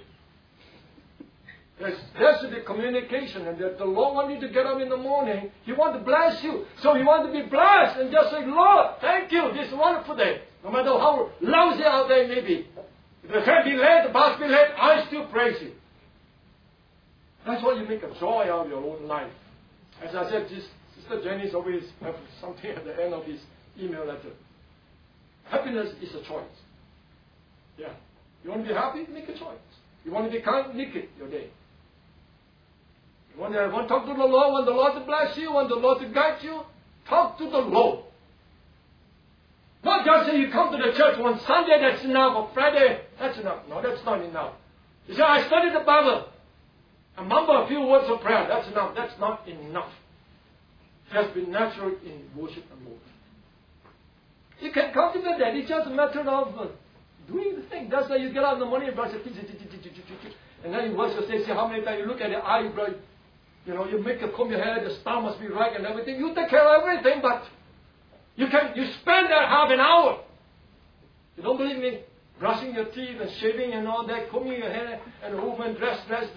There should be communication, and that the Lord wants you to get up in the morning. He wants to bless you. So you want to be blessed and just say, Lord, thank you. This is a wonderful day. No matter how lousy out there may be. If the train be late, the bus be late, I still praise you. That's why you make a joy out of your own life. As I said, Sister Jenny's always have something at the end of his email letter. Happiness is a choice. Yeah. You want to be happy? Make a choice. You want to be kind? Make it your day. You want to talk to the Lord, want the Lord to bless you, want the Lord to guide you? Talk to the Lord. Not just say you come to the church on Sunday, that's enough, or Friday, that's enough. No, that's not enough. You say, I studied the Bible. I mumble a few words of prayer. That's enough. That's not enough. Just be natural in worship and movement. You can cultivate that. It's just a matter of doing the thing. That's why you get out in the morning and brush your teeth, and then you wash your face. See how many times you look at the eye, you make a comb your hair, the style must be right and everything. You take care of everything, but you spend that half an hour. You don't believe me? Brushing your teeth and shaving and all that, combing your hair and the woman dress.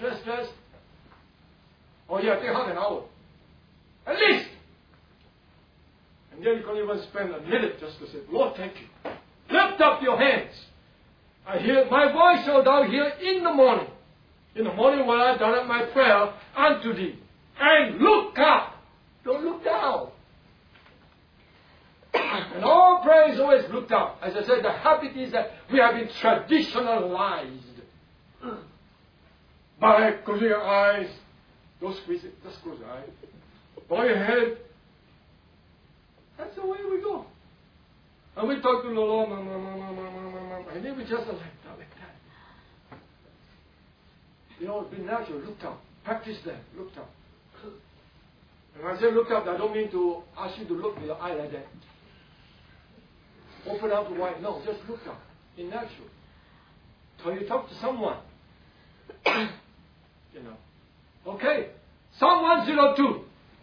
Oh yeah, take half an hour. At least. And then you can even spend a minute just to say, Lord, thank you. Lift up your hands. I hear my voice shall thou hear in the morning. In the morning when I done my prayer unto thee. And look up. Don't look down. And all praise always looked up. As I said, the habit is that we have been traditionalized. By closing your eyes. Don't squeeze it. Just close your eyes. Bow your head. That's the way we go. And we talk to the Lord. And then we just like that. Be natural. Look up. Practice that. Look up. And when I say look up, I don't mean to ask you to look with your eye like that. Open up wide. No, just look up. In natural. So you talk to someone. Okay. Psalm 102.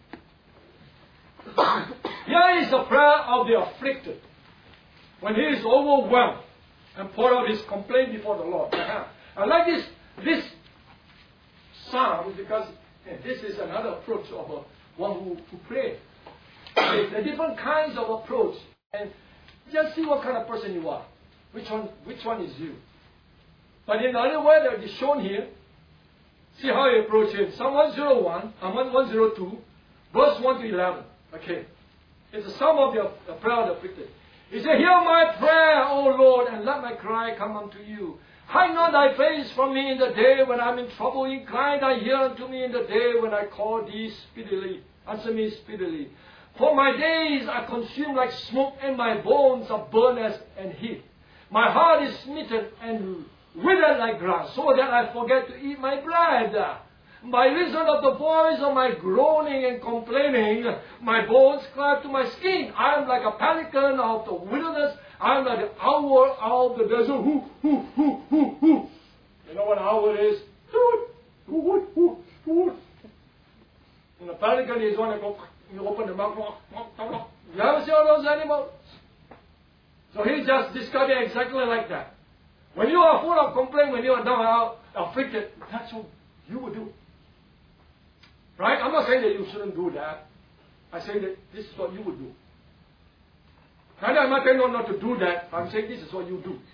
Here is the prayer of the afflicted. When he is overwhelmed and pour out his complaint before the Lord. I like this psalm because this is another approach of one who prays. There are different kinds of approach. And just see what kind of person you are. Which one is you? But in other way that is shown here, see how you approach it. Psalm 101, 102, verse 1 to 11. Okay. It's the sum of the prayer of the afflicted. He said, hear my prayer, O Lord, and let my cry come unto you. Hide not thy face from me in the day when I am in trouble. Incline thy ear unto me in the day when I call thee speedily. Answer me speedily. For my days are consumed like smoke, and my bones are burned as and heat. My heart is smitten and withered like grass, so that I forget to eat my bread. By reason of the voice of my groaning and complaining, my bones cry to my skin. I am like a pelican of the wilderness. I am like the owl of the desert. Hoo, hoo, hoo, hoo, hoo. You know what an owl is? Hoot, hoot, hoot, hoot. And a pelican is one that goes, you open the mouth. You ever see all those animals? So he's just describing exactly like that. When you are full of complaint, when you are down afflicted, that's what you will do. Right? I'm not saying that you shouldn't do that. I say that this is what you would do. And I'm not telling you not to do that. I'm saying this is what you do.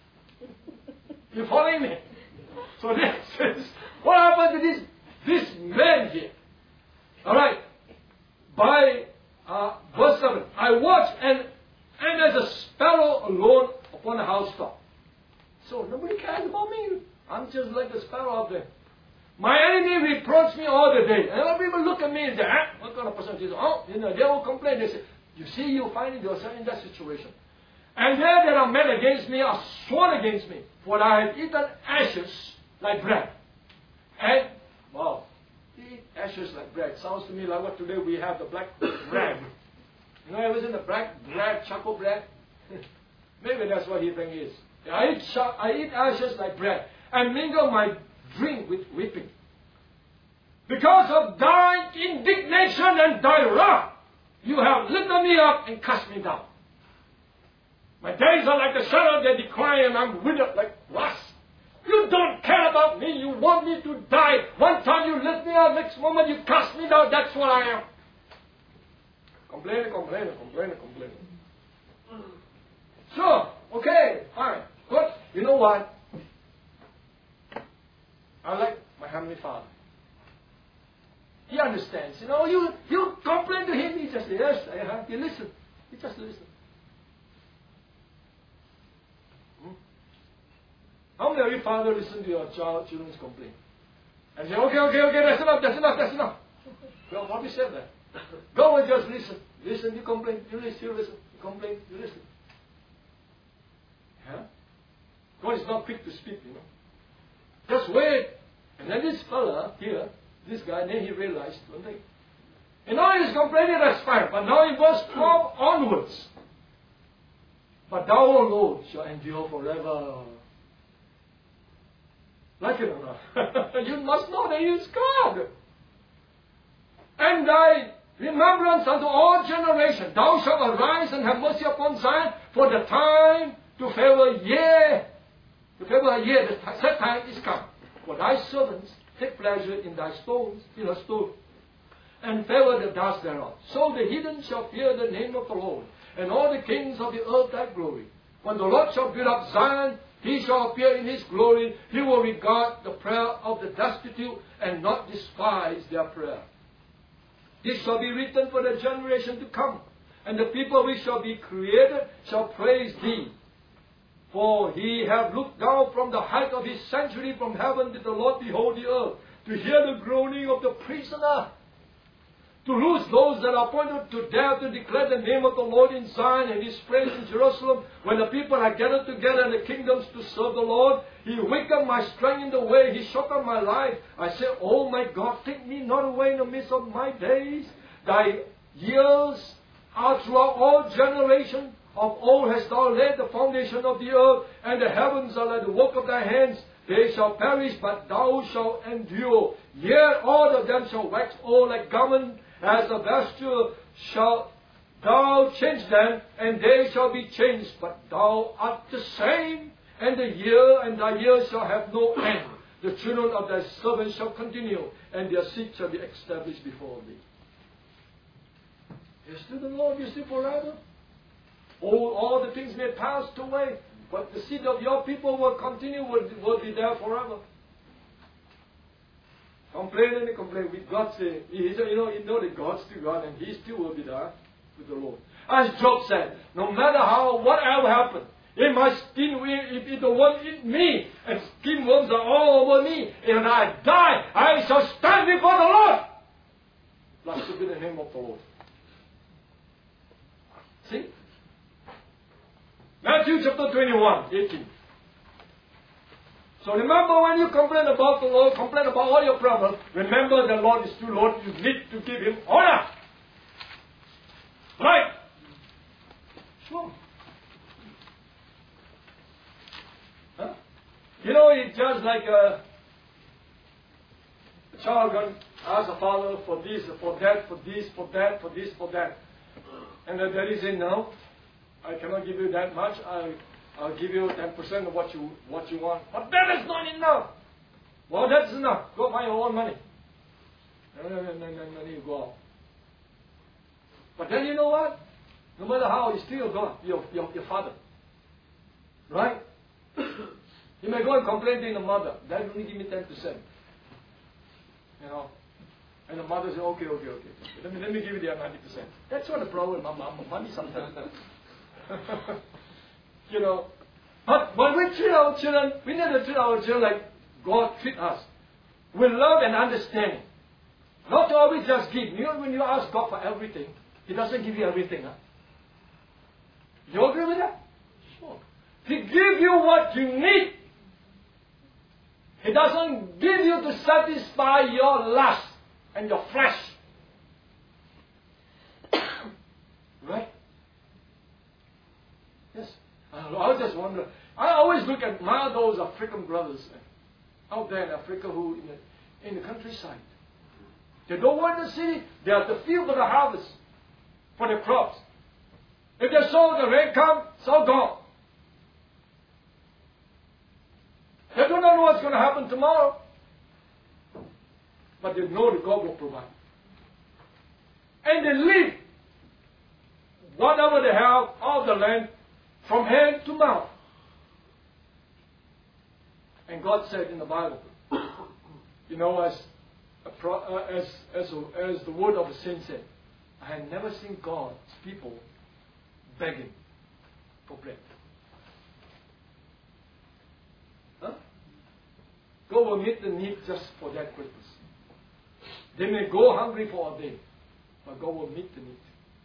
You following me? So this is what happened to this man here. Alright. By verse 7. I watched and as a sparrow alone upon the housetop. So nobody cares about me. I'm just like the sparrow up there. My enemy reproached me all the day. And other people look at me and say, what kind of person is this? Oh, they will complain. They say, you see, you find yourself in that situation. And they that are mad against me are sworn against me. For I have eaten ashes like bread. And, wow, eat ashes like bread. Sounds to me like what today we have, the black bread. You know, ever seen the black bread, charcoal bread? Maybe that's what he thinks is. I eat ashes like bread. And mingle my drink with weeping. Because of thy indignation and thy wrath, you have lifted me up and cast me down. My days are like the shadow of the decline, and I'm withered like grass. You don't care about me. You want me to die. One time you lift me up, next moment you cast me down. That's what I am. Complaining. Sure. Okay. Fine. Good. You know what? I like my Heavenly Father. He understands. You know, you complain to Him, He just, yes, you listen. He just listens. How many of you fathers listen to your children's complaint? And say, okay, that's enough. Well, probably said that. Go and just listen. Listen, you complain, you listen, you complain, you listen. Yeah? God is not quick to speak, you know. Just wait. And then this fella here, this guy, then he realized one thing. And now he's complaining, that's fine. But now in verse 12 onwards. But thou, O Lord, shall endure forever. Like it or not. You must know that He is God. And thy remembrance unto all generations. Thou shalt arise and have mercy upon Zion, for the time to favor yea. To favor a year, the set time is come. For thy servants take pleasure in thy stones, in a stone, and favor the dust thereof. So the heathen shall fear the name of the Lord, and all the kings of the earth thy glory. When the Lord shall build up Zion, He shall appear in His glory. He will regard the prayer of the destitute and not despise their prayer. This shall be written for the generation to come, and the people which shall be created shall praise Thee. For He hath looked down from the height of His sanctuary from heaven did the Lord behold the earth, to hear the groaning of the prisoner, to loose those that are appointed to death, to declare the name of the Lord in Zion and His praise in Jerusalem. When the people are gathered together in the kingdoms to serve the Lord, He wakened my strength in the way, He shortened my life. I say, Oh my God, take me not away in the midst of my days. Thy years are throughout all generations. Of old hast thou laid the foundation of the earth, and the heavens are like the work of thy hands. They shall perish, but thou shalt endure. Yet all of them shall wax old like garment, as a vesture shalt thou change them, and they shall be changed. But thou art the same, and thy years shall have no end. The children of thy servants shall continue, and their seed shall be established before thee. Is still the Lord, you see, forever? All the things may pass away. but the seed of your people will continue, will be there forever. Complain and complain. With God say, you know that God's still God and He still will be there with the Lord. As Job said, no matter whatever happened, if the worm eat me and skin worms are all over me, and I die, I shall stand before the Lord. Blessed be the name of the Lord. See? Matthew chapter 21, 18. So remember, when you complain about the Lord, complain about all your problems, remember the Lord is still Lord. You need to give Him honor. Right? Sure. Huh? It's just like a child going to ask a father for this, for that, for this, for that, for this, for that. And the daddy says, no, I cannot give you that much. I'll give you 10% of what you want. But that is not enough. Well, that's enough. Go find your own money. And then you go out. But then you know what? No matter how, he's still God, your father. Right? You may go and complain to the mother. Dad, only give me 10%. And the mother says, okay. Let me give you the 90%. That's what the problem with money sometimes. But when we treat our children, we need to treat our children like God treats us. With love and understanding. Not always just give. When you ask God for everything, He doesn't give you everything. Huh? You agree with that? Sure. He gives you what you need. He doesn't give you to satisfy your lust and your flesh. Right? Yes. I just wonder. I always look at those African brothers out there in Africa who in the countryside. They don't want the city. They are the field for the harvest, for the crops. If they sow, the rain comes, it's all gone. They do not know what's going to happen tomorrow. But they know that God will provide. And they live whatever they have of the land from hand to mouth. And God said in the Bible, as the word of the saint said, I had never seen God's people begging for bread. Huh? God will meet the need just for that purpose. They may go hungry for a day, but God will meet the need.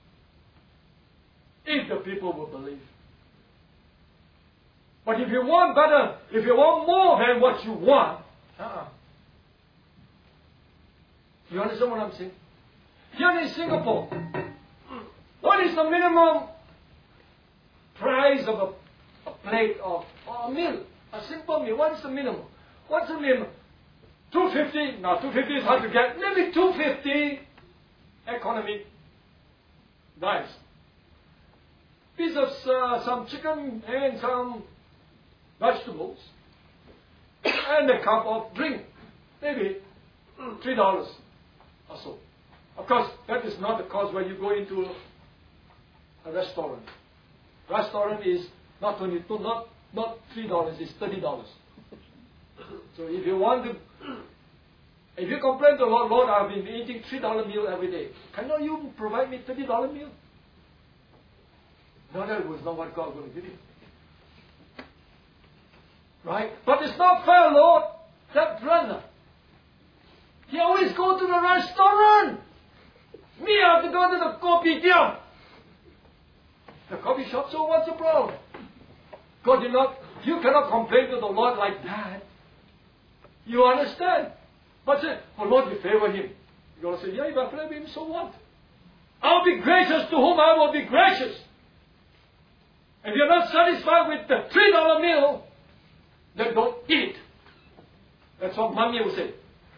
If the people will believe. But if you want better, if you want more than what you want, you understand what I'm saying? Here in Singapore, what is the minimum price of a plate of a meal? A simple meal. What is the minimum? What's the minimum? 250. Now 250 is hard to get. Maybe 250 economy rice. Piece of some chicken and some vegetables and a cup of drink. Maybe $3 or so. Of course, that is not the cost when you go into a restaurant. Restaurant is not $3, it's $30. So if you complain to the Lord, I've been eating $3 meal every day. Cannot you provide me $30 meal? No, that was not what God was going to give you. Right? But it's not fair, Lord. That brother, he always go to the restaurant. Me, I have to go to the kopitiam. The coffee shop, so what's the problem? You cannot complain to the Lord like that. You understand? But say, oh Lord, we favor him. You're going to say, yeah, if I favor him, so what? I'll be gracious to whom I will be gracious. If you're not satisfied with the $3 meal, then don't eat it. That's what Mommy will say.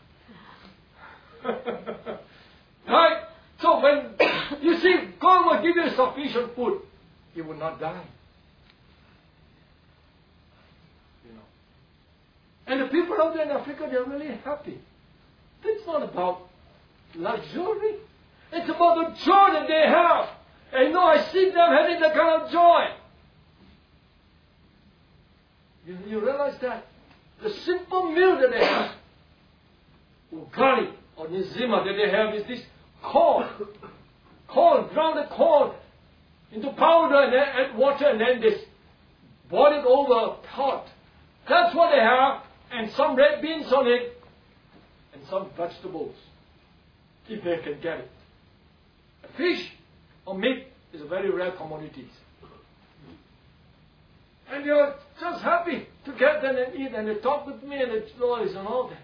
Right? So when you see God will give you sufficient food, you will not die. And the people out there in Africa, they're really happy. It's not about luxury. It's about the joy that they have. And I see them having that kind of joy. You realize that? The simple meal that they have, ugali or nizima that they have is this corn, grounded corn into powder and then add water and then they boil it over a pot. That's what they have, and some red beans on it, and some vegetables, if they can get it. Fish or meat is a very rare commodity. And you're just happy to get them and eat, and they talk with me and the stories and all that.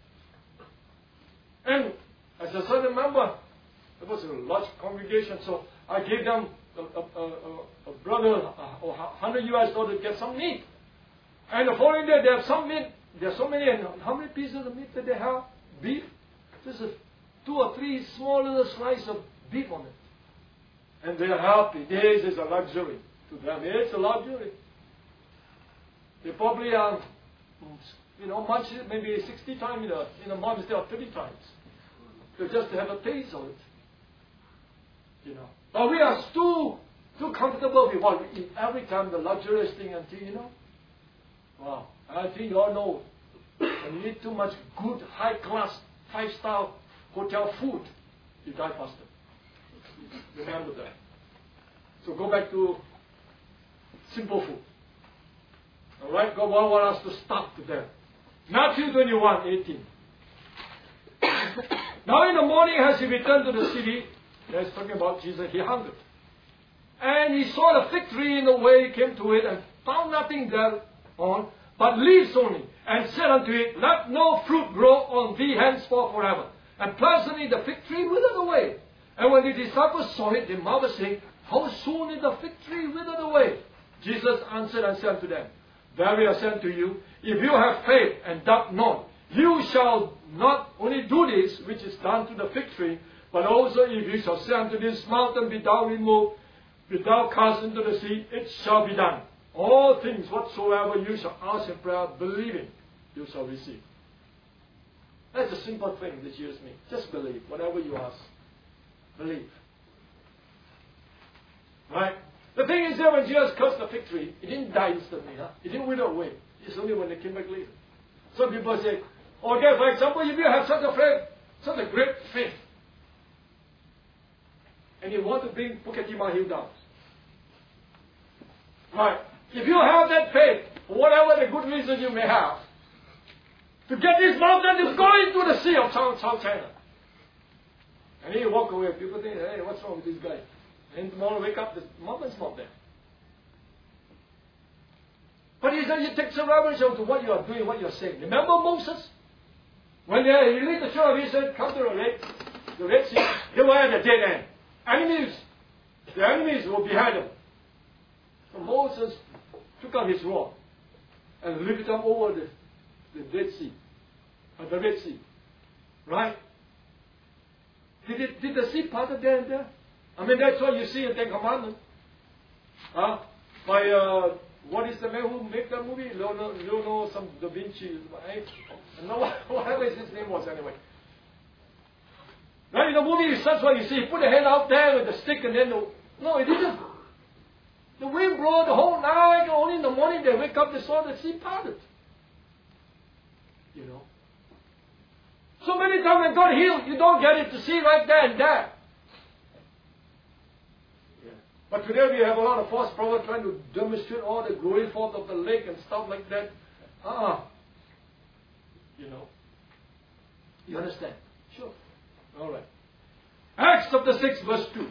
And as a certain member, it was a large congregation, so I gave them a brother or $100 to get some meat. And the following day they have some meat. There are so many, and how many pieces of meat that they have? Beef. Just 2 or 3 small little slices of beef on it. And they are happy. This is a luxury to them. It's a luxury. They probably munch it maybe 60 times in a month instead of 30 times. So just to have a taste of it. But we are too comfortable with what we eat every time, the luxurious thing until, wow. I think you all know, when you eat too much good, high-class, 5-star hotel food, you die faster. Remember that. So go back to simple food. All right? God wants us to stop to that. Matthew 21:18. Now in the morning as he returned to the city, that's talking about Jesus, he hungered. And he saw the fig tree in the way, he came to it, and found nothing thereon, but leaves only, and said unto it, Let no fruit grow on thee henceforth forever. And presently the fig tree withered away. And when the disciples saw it, they marveled, saying, How soon is the fig tree withered away? Jesus answered and said unto them, Verily I say unto you, if you have faith and doubt not, you shall not only do this which is done to the fig tree, but also if you shall say unto this mountain, Be thou removed, be thou cast into the sea, it shall be done. All things whatsoever you shall ask in prayer, believing, you shall receive. That's a simple thing that Jesus means. Just believe. Whatever you ask, believe. Right? The thing is that when Jesus cursed the fig tree, it didn't die instantly. It didn't wither away. It's only when they came back later. Some people say, okay, for example, if you have such a great faith, and you want to bring Bukit Timah Hill down. Right? If you have that faith, for whatever the good reason you may have, to get this mountain to go into the sea of South China. And then you walk away, people think, hey, what's wrong with this guy? And tomorrow wake up, the mountain's not there. But he said, it takes a revelation to what you are doing, what you are saying. Remember Moses? When he released the children, he said, come to the Red Sea. They were at the dead end. The enemies were behind them. So Moses took out his rod and lifted them over the Dead Sea, the Red Sea. Right? Did the sea part there and there? I mean, that's what you see in Ten Commandments. By, what is the man who made that movie? Leonardo some Da Vinci. No, whatever his name was anyway. Right, in the movie, that's what you see. He put the hand out there with the stick and then no, it didn't. The wind blew the whole night. Only in the morning they wake up, they saw the sea parted. So many times when God heals, you don't get it to see right there and there. Yeah. But today we have a lot of false prophets trying to demonstrate all the glory forth of the lake and stuff like that. You understand? Sure. All right. Acts chapter 6 verse 2.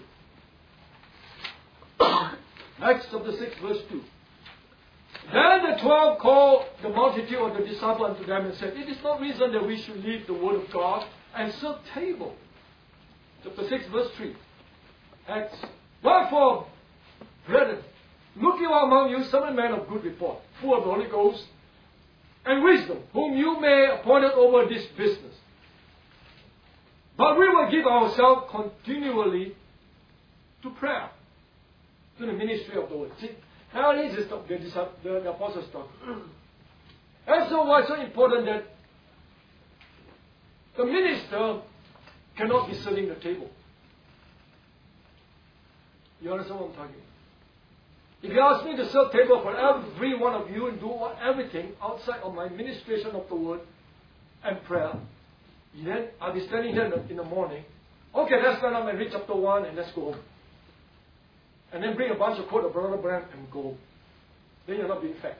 Acts chapter 6 verse 2. Then the 12 called the multitude of the disciples unto them and said, It is not reason that we should leave the word of God and serve table. Chapter 6 verse 3. Acts. Wherefore, brethren, look you among you some men of good report, full of the Holy Ghost and wisdom, whom you may appoint over this business. But we will give ourselves continually to prayer, to the ministry of the word. See, now this is the apostles' talk. And so why so important that the minister cannot be serving the table? You understand what I'm talking about? If you ask me to serve table for every one of you and do everything outside of my ministration of the word and prayer, then I'll be standing here in the morning. Okay, let's learn and read chapter 1 and let's go home. And then bring a bunch of quote of Brother Branham and go home. Then you're not being fair.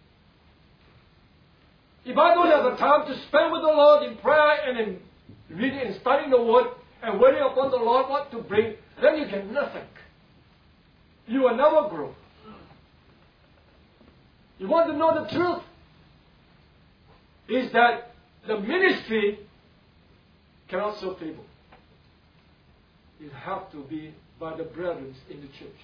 If I don't have the time to spend with the Lord in prayer and in reading and studying the word and waiting upon the Lord what to bring, then you get nothing. You will never grow. You want to know the truth? Is that the ministry cannot serve table. It have to be by the brethren in the church.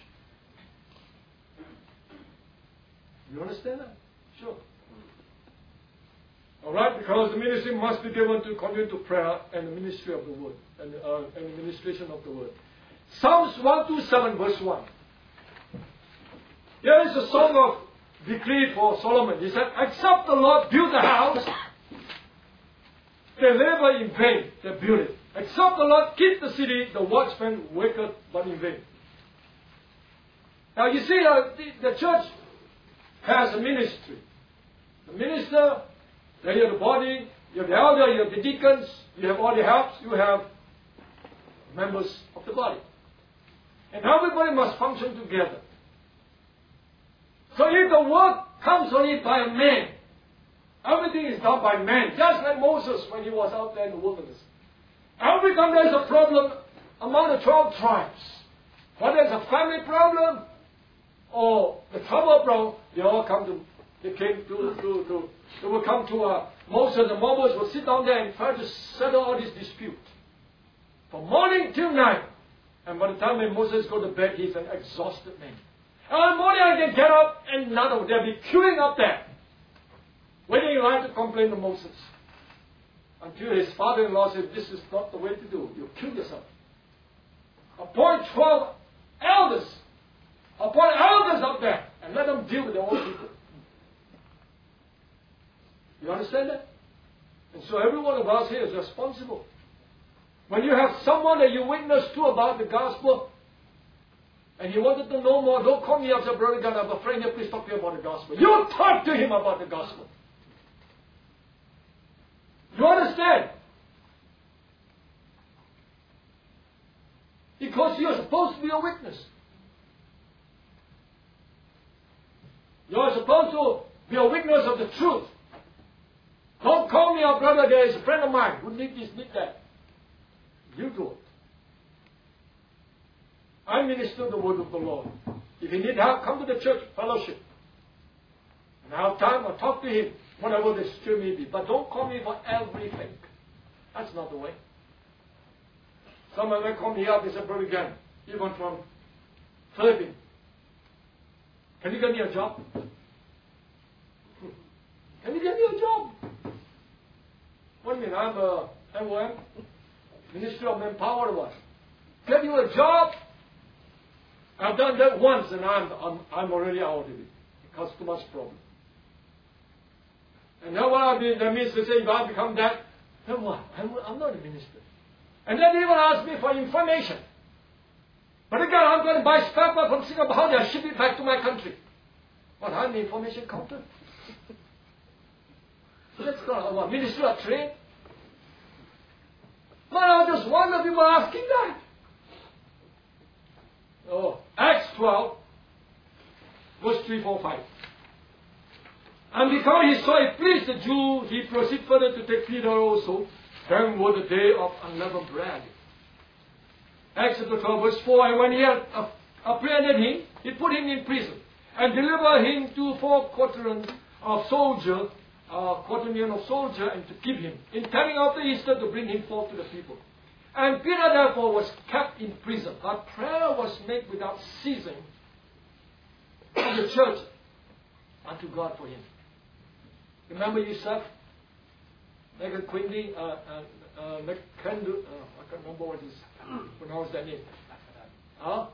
You understand that? Sure. Alright, because the ministry must be given to continue to prayer and the ministry of the word and the administration of the word. Psalms 127 verse 1. Here is a song of decree for Solomon. He said, except the Lord build the house, they labor in vain, they build it. Except the Lord keep the city, the watchman waketh but in vain. Now you see, the church has a ministry. The minister, then you have the body, you have the elder, you have the deacons, you have all the helps, you have members of the body. And everybody must function together. So if the work comes only by a man, everything is done by man, just like Moses when he was out there in the wilderness. Every time there's a problem among the 12 tribes, whether it's a family problem or the trouble problem, they all come to, they will come to Moses, and Moses will sit down there and try to settle all this dispute. From morning till night. And by the time when Moses goes to bed, he's an exhausted man. And in the morning I can get up and none of them, they'll be queuing up there, waiting in line to complain to Moses. Until his father-in-law said, this is not the way to do. You kill yourself. Appoint 12 elders. Appoint elders up there and let them deal with their own people. You understand that? And so every one of us here is responsible. When you have someone that you witness to about the gospel, and he wanted to know more, don't call me up and say, Brother God, I have a friend here, please talk to me about the gospel. You talk to him about the gospel. You understand? Because you're supposed to be a witness. You're supposed to be a witness of the truth. Don't call me up, brother, there is a friend of mine who needs this, needs that. You do it. I minister the word of the Lord. If you need help, come to the church fellowship. And I have time, I'll talk to him, whatever the situation may be. But don't call me for everything. That's not the way. Someone may call me up and say, Brother Gan, even from Philippines, can you get me a job? Can you get me a job? What do you mean? I'm a MOM, Ministry of Manpower or what? Get you a job? I've done that once and I'm already out of it. It caused too much problem. And now what I mean, that means to say if I become that, then what? I'm not a minister. And then they even ask me for information. But again, I'm going to buy spare part from Singapore. How do I ship it back to my country? What, I'm the information counter? That's not what, Ministry of Trade? But I just wonder people asking that. Oh, Acts 12, verse 3, 4, 5. And because he saw it pleased the Jew, he proceeded further to take Peter also. Then was the day of unleavened bread. Acts 12, verse 4. And when he had apprehended him, he put him in prison and delivered him to 4 quaternions of soldier, and to keep him, intending after Easter to bring him forth to the people. And Peter therefore was kept in prison, but prayer was made without ceasing in the church unto God for him. Remember Yusuf? Megan Quinley, I can't remember what is pronounced that name. Huh?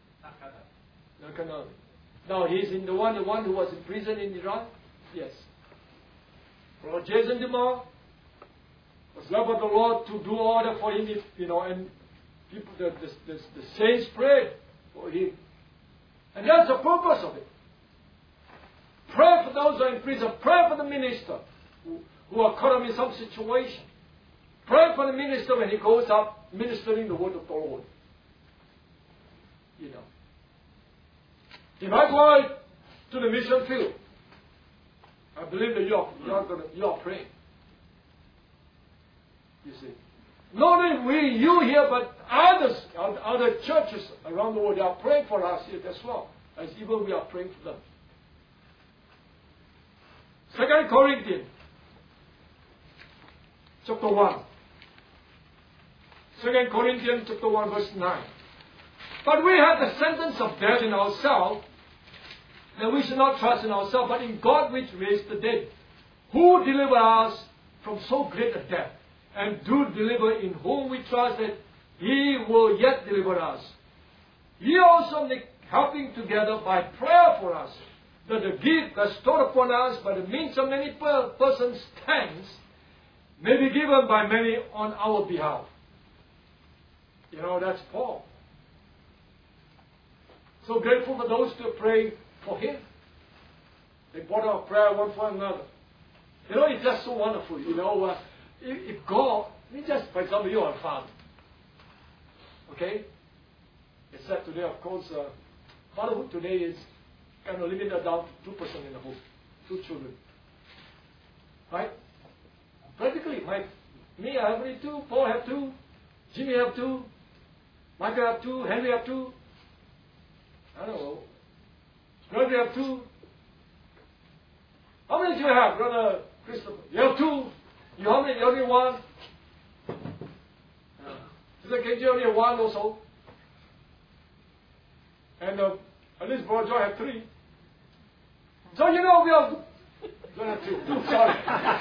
No, he's in the one who was in prison in Iran? Yes. Brother Jason DeMar was led by the Lord to do order for him, and people, the saints prayed for him. And that's the purpose of it. Pray for those who are in prison. Pray for the minister who are caught up in some situation. Pray for the minister when he goes up ministering the word of the Lord. You know. If I go out to the mission field, I believe that you are praying. You see. Not only you here, but others, other churches around the world, they are praying for us here as well, as even we are praying for them. 2 Corinthians chapter 1. 2 Corinthians chapter 1 verse 9. But we have the sentence of death in ourselves, and we should not trust in ourselves, but in God which raised the dead, who delivered us from so great a death, and do deliver, in whom we trust that He will yet deliver us. Ye also make helping together by prayer for us, that the gift bestowed upon us by the means of many persons' thanks may be given by many on our behalf. You know, that's Paul. So grateful for those who pray for him. They brought out prayer one for another. You know, it's just so wonderful. You know, if God, for example, you are a father. Okay? Except today, of course, fatherhood today is kind of limited down to 2% in the home. 2 children. Right? Practically, me, I have only 2, Paul have 2, Jimmy have 2, Michael have 2, Henry have 2. I don't know. Gregory have 2. How many do you have, Brother Christopher? You have 2. You how many? You only 1. Sister KJ only 1 also. And at least Brother Joy have 3. So you know we have. Don't have 2. Sorry.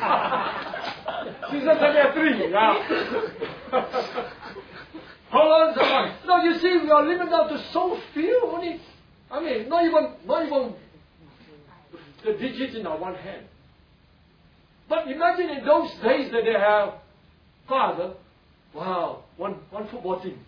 Sister only have 3. Yeah. Hold on, someone. No, you see, we are limited down to so few only. I mean, not even the digits in our one hand. But imagine in those days that they have father, wow, one football team.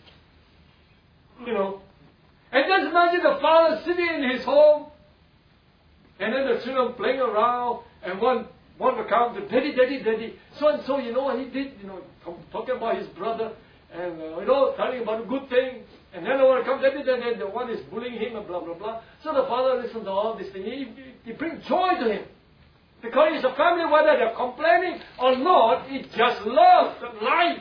You know. And just imagine the father sitting in his home, and then the children playing around, and one will come to daddy, daddy, daddy. So and so, you know what he did, you know, talking about his brother, and you know, telling about a good thing. And then when it comes, then the one is bullying him and blah, blah, blah. So the father listens to all these things. He brings joy to him. Because it's a family, whether they're complaining or not, it's just love, life.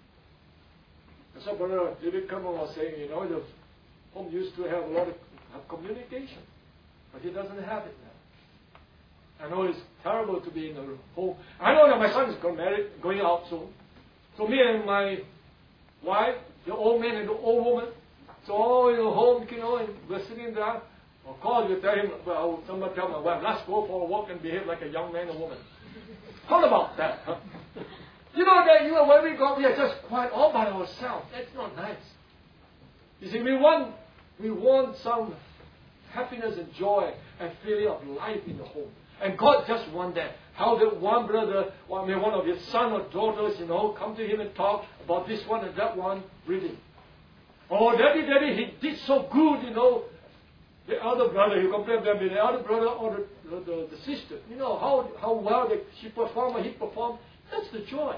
And so Brother David Kerman was saying, you know, the home used to have a lot of communication. But he doesn't have it now. I know it's terrible to be in a home. I know that my son is going out soon. So me and my wife, the old man and the old woman, so all in the home, you know, and we're sitting there. Of course, you tell him, well, somebody tell my wife, let's go for a walk and behave like a young man or woman. How about that? Huh? You know that when we go, we are just quite all by ourselves. That's not nice. You see, we want some happiness and joy and feeling of life in the home. And God just wants that. How that one brother, one of his son or daughters, you know, come to him and talk about this one and that one reading. Oh, daddy, he did so good, you know. The other brother, you compare them with the other brother or the sister. You know, how well she performed or he performed. That's the joy.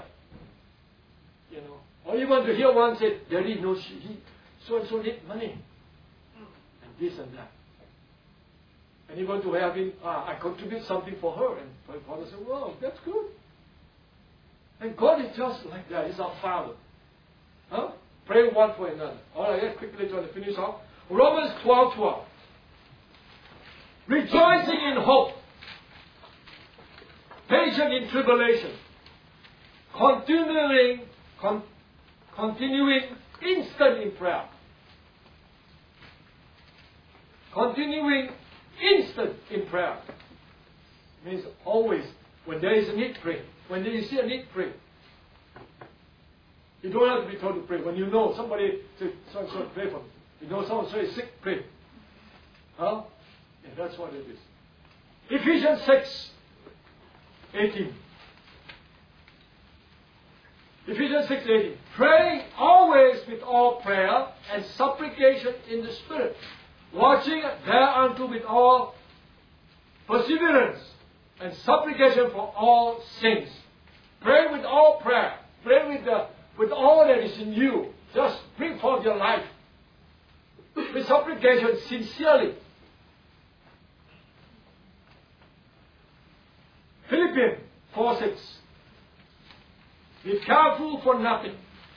You know. Or even to hear one say, daddy, no, he so-and-so need money. And this and that. And even to have him, I contribute something for her. And my father said, wow, that's good. And God is just like that. He's our Father. Huh? Pray one for another. All right, let's quickly try to finish off. Romans 12:12. Rejoicing in hope. Patient in tribulation. Continuing instant in prayer. Continuing instant in prayer. Means always, when there is a need, pray. When you see a need, pray. You don't have to be told to pray. When you know somebody says, so pray for me. You know someone is sick, pray. Huh? Yeah, that's what it is. Ephesians 6:18. Ephesians 6:18. Praying always with all prayer and supplication in the Spirit, watching thereunto with all perseverance and supplication for all saints. Pray with all prayer. Pray with all that is in you. Just bring forth your life with supplication sincerely. Philippians 4:6. Be careful for nothing.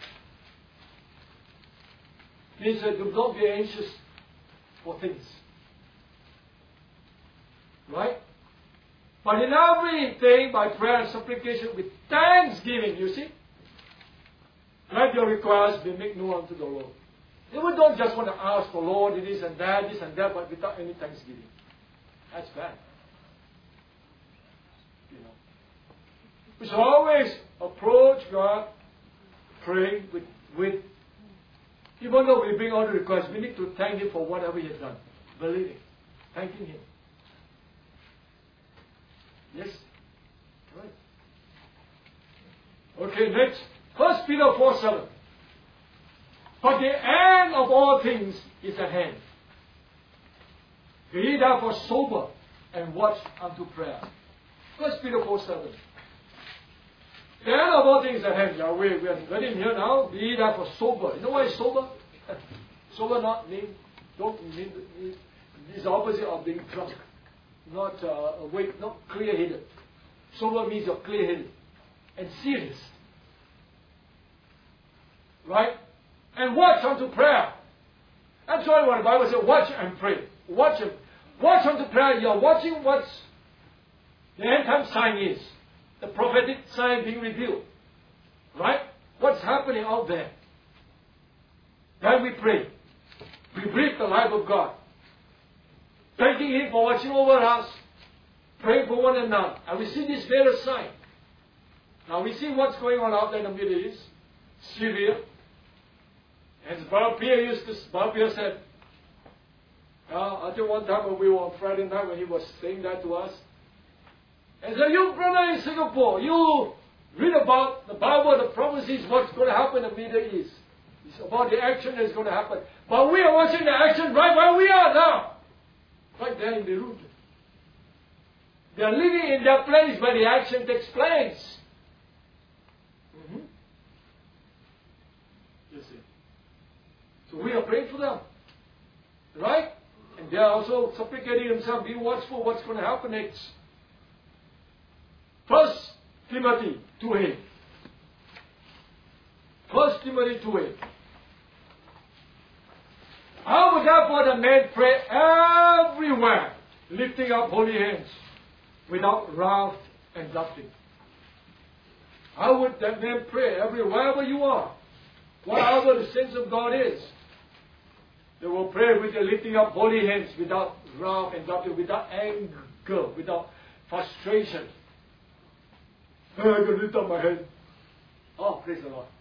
Means that do not be anxious for things. Right? But in everything, by prayer and supplication, with thanksgiving, you see, let your requests be made known unto the Lord. You don't just want to ask the Lord this and that, but without any thanksgiving. That's bad. You know. We should always approach God praying with even though we bring all the requests, we need to thank Him for whatever He has done. Believing. Thanking Him. Yes? Right. Okay, next. 1 Peter 4:7. But the end of all things is at hand. Be therefore sober and watch unto prayer. 1 Peter 4:7. The end of all things is at hand. Yeah, we are getting here now. Be therefore sober. You know why sober? Sober don't mean is the opposite of being drunk. Not awake, not clear-headed. Sober means you're clear-headed and serious. Right? And watch unto prayer. That's why when the Bible says watch and pray. Watch unto prayer. You're watching what the end time sign is. The prophetic sign being revealed. Right? What's happening out there. Then we pray. We breathe the life of God. Thanking Him for watching over us. Praying for one another. And we see this various sign. Now we see what's going on out there in the Middle East. Syria. As Brother Pierre said, I think one time when we were on Friday night when he was saying that to us, and said, you brother in Singapore, you read about the Bible, the prophecies, what's going to happen in the Middle East. It's about the action that's going to happen. But we are watching the action right where we are now. Right there in Beirut. They are living in that place where the action takes place. You see. So we are praying for them. Right? And they are also supplicating themselves, be watchful what's going to happen next. 1 Timothy 2:8. 1 Timothy 2:8. How would therefore the men pray everywhere, lifting up holy hands, without wrath and doubting? How would that man pray everywhere you are? Wherever the saints of God is. They will pray with the lifting up holy hands, without wrath and doubting, without anger, without frustration. I'm going to lift up my hand. Oh, praise the Lord.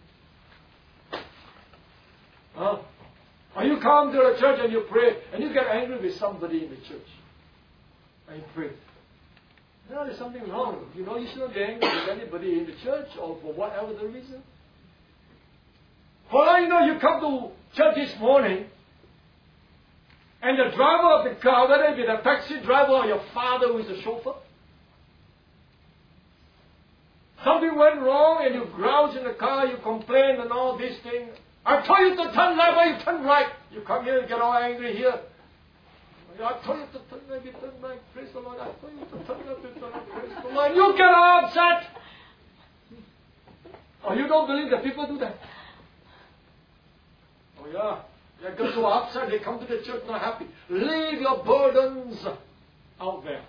Huh? Or you come to the church and you pray, and you get angry with somebody in the church. And you pray. No, there's something wrong. You know, you shouldn't get angry with anybody in the church or for whatever the reason. For all you know, you come to church this morning, and the driver of the car, whether it be the taxi driver or your father who is the chauffeur, something went wrong and you grouch in the car, you complain and all these things. I told you to turn left, but you turn right. You come here and get all angry here. I told you to turn left, you turn right. Praise the Lord. I told you to turn left, you turn right. Praise the Lord. You get all upset. Oh, you don't believe that people do that? Oh, yeah. They get so upset, they come to the church not happy. Leave your burdens out there.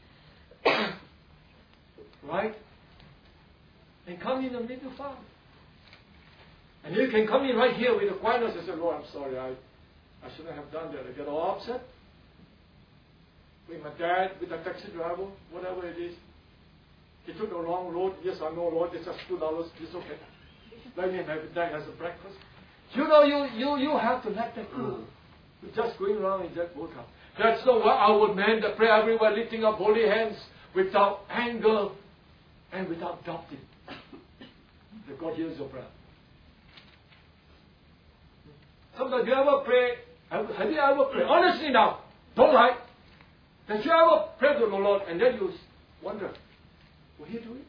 Right? And come in and meet the Father. And you can come in right here with the quietness and say, Lord, I'm sorry, I shouldn't have done that. I get all upset. With my dad, with the taxi driver, whatever it is. He took the wrong road. Yes, I know, Lord, it's just $2. It's okay. Let me have that as a breakfast. You know, you have to let that go. You're just going around in that boat. That's not what our men that pray everywhere, lifting up holy hands without anger and without doubting. That God hears your prayer. Sometimes you ever pray Have you ever prayed? Honestly now, don't lie. Did you ever pray to the Lord and then you wonder, will He do it?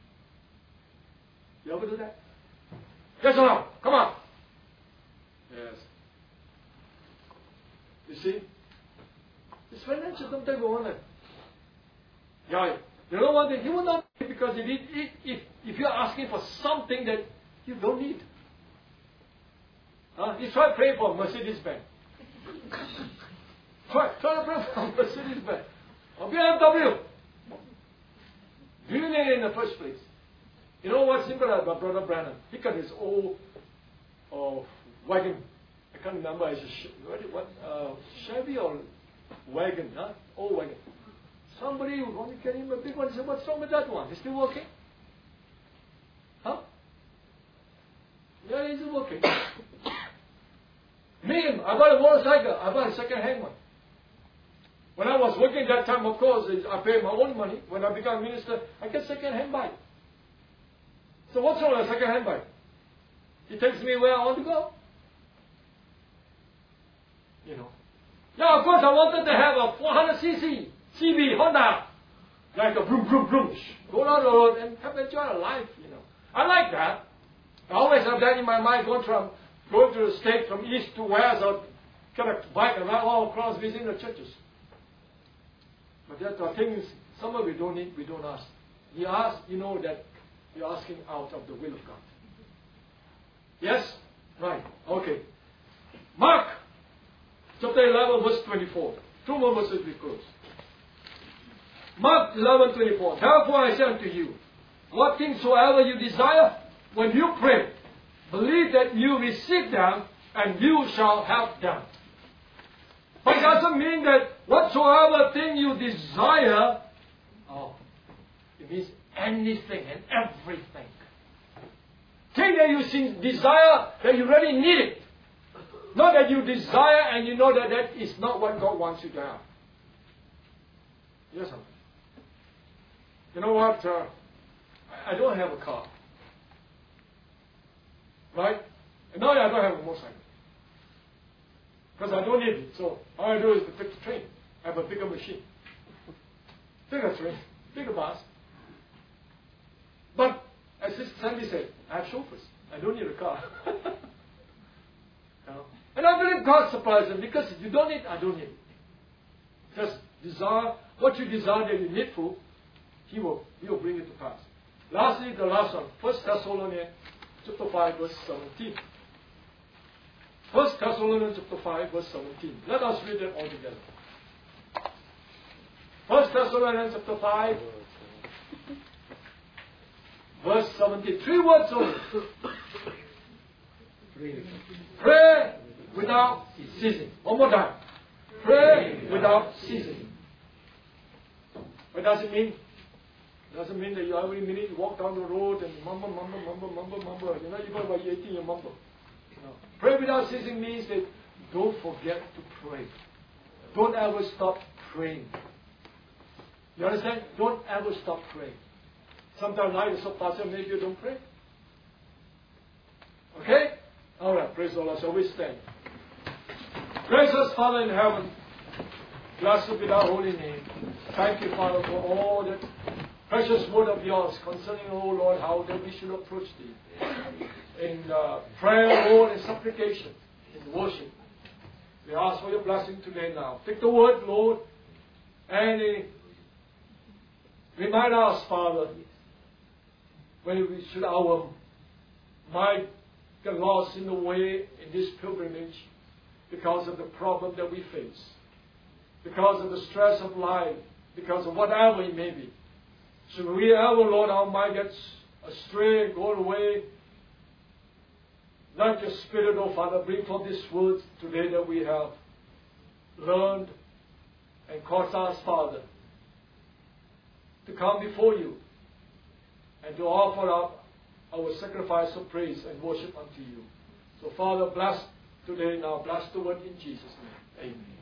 You ever do that? Yes or no? Come on. Yes. You see? It's financial. Sometimes we wonder. Yeah. You know one thing? He will not do it because if you're asking for something that you don't need. You try to pray for a Mercedes-Benz. Try to pray for a Mercedes-Benz. Or BMW. Do you need it in the first place? You know what's simple about Brother Branham? He got his old wagon. I can't remember. It's Chevy or wagon, huh? Old wagon. Somebody would want to get him a big one. He said, what's wrong with that one? Is it still working? Huh? Yeah, it's still working. Me, I bought a motorcycle. I bought a second-hand one. When I was working that time, of course, I paid my own money. When I became a minister, I get second-hand bike. So what's wrong with a second-hand bike? It takes me where I want to go. You know. Now, of course, I wanted to have a 400cc CB Honda. Like a vroom, vroom, vroom. Go down the road and have enjoy life, you know. I like that. I always have that in my mind, going to the state from east to west, or kind of bike around all across visiting the churches. But there are things, some of we don't need, we don't ask. You ask, you know that you're asking out of the will of God. Yes? Right. Okay. Mark chapter 11, verse 24. 2 more verses we close. Mark 11:24. Therefore I say unto you, what things soever you desire, when you pray, believe that you receive them, and you shall have them. But it doesn't mean that whatsoever thing you desire, it means anything and everything. Thing that you desire, that you really need it. Not that you desire and you know that that is not what God wants you to have. Yes, sir. You know what? I don't have a car. Right? And now I don't have a motorcycle. Because I don't need it. So all I do is to take the train. I have a bigger machine. Bigger train. Bigger bus. But as Sister Sandy said, I have chauffeurs. I don't need a car. You know? And I believe God supplies them because if you don't need it, I don't need it. Just desire what you desire that you need for, He will bring it to pass. Lastly, the last one. 1 Thessalonians chapter 5, verse 17. 1 Thessalonians chapter 5, verse 17. Let us read it all together. 1 Thessalonians chapter 5, verse 17. 3 words only. Pray without ceasing. One more time. Pray without ceasing. What does it mean? It doesn't mean that you every minute you walk down the road and mumble. You know, you go about 18, you mumble. No. Pray without ceasing means that don't forget to pray. Don't ever stop praying. You understand? Don't ever stop praying. Sometimes life is so fast that maybe you don't pray. Okay? Alright, praise the Lord. So we stand. Gracious Father in heaven, blessed be thy holy name. Thank you, Father, for all that precious word of yours concerning, oh Lord, how that we should approach thee. In prayer, Lord, and supplication, in worship. We ask for your blessing today now. Take the word, Lord, and remind us, Father, when we should our mind get lost in the way in this pilgrimage because of the problem that we face, because of the stress of life, because of whatever it may be. Should we ever, Lord, our mind gets astray, go away, let your Spirit, oh Father, bring forth these words today that we have learned and cause us, Father, to come before you and to offer up our sacrifice of praise and worship unto you. So, Father, bless today now. Bless the word in Jesus' name. Amen.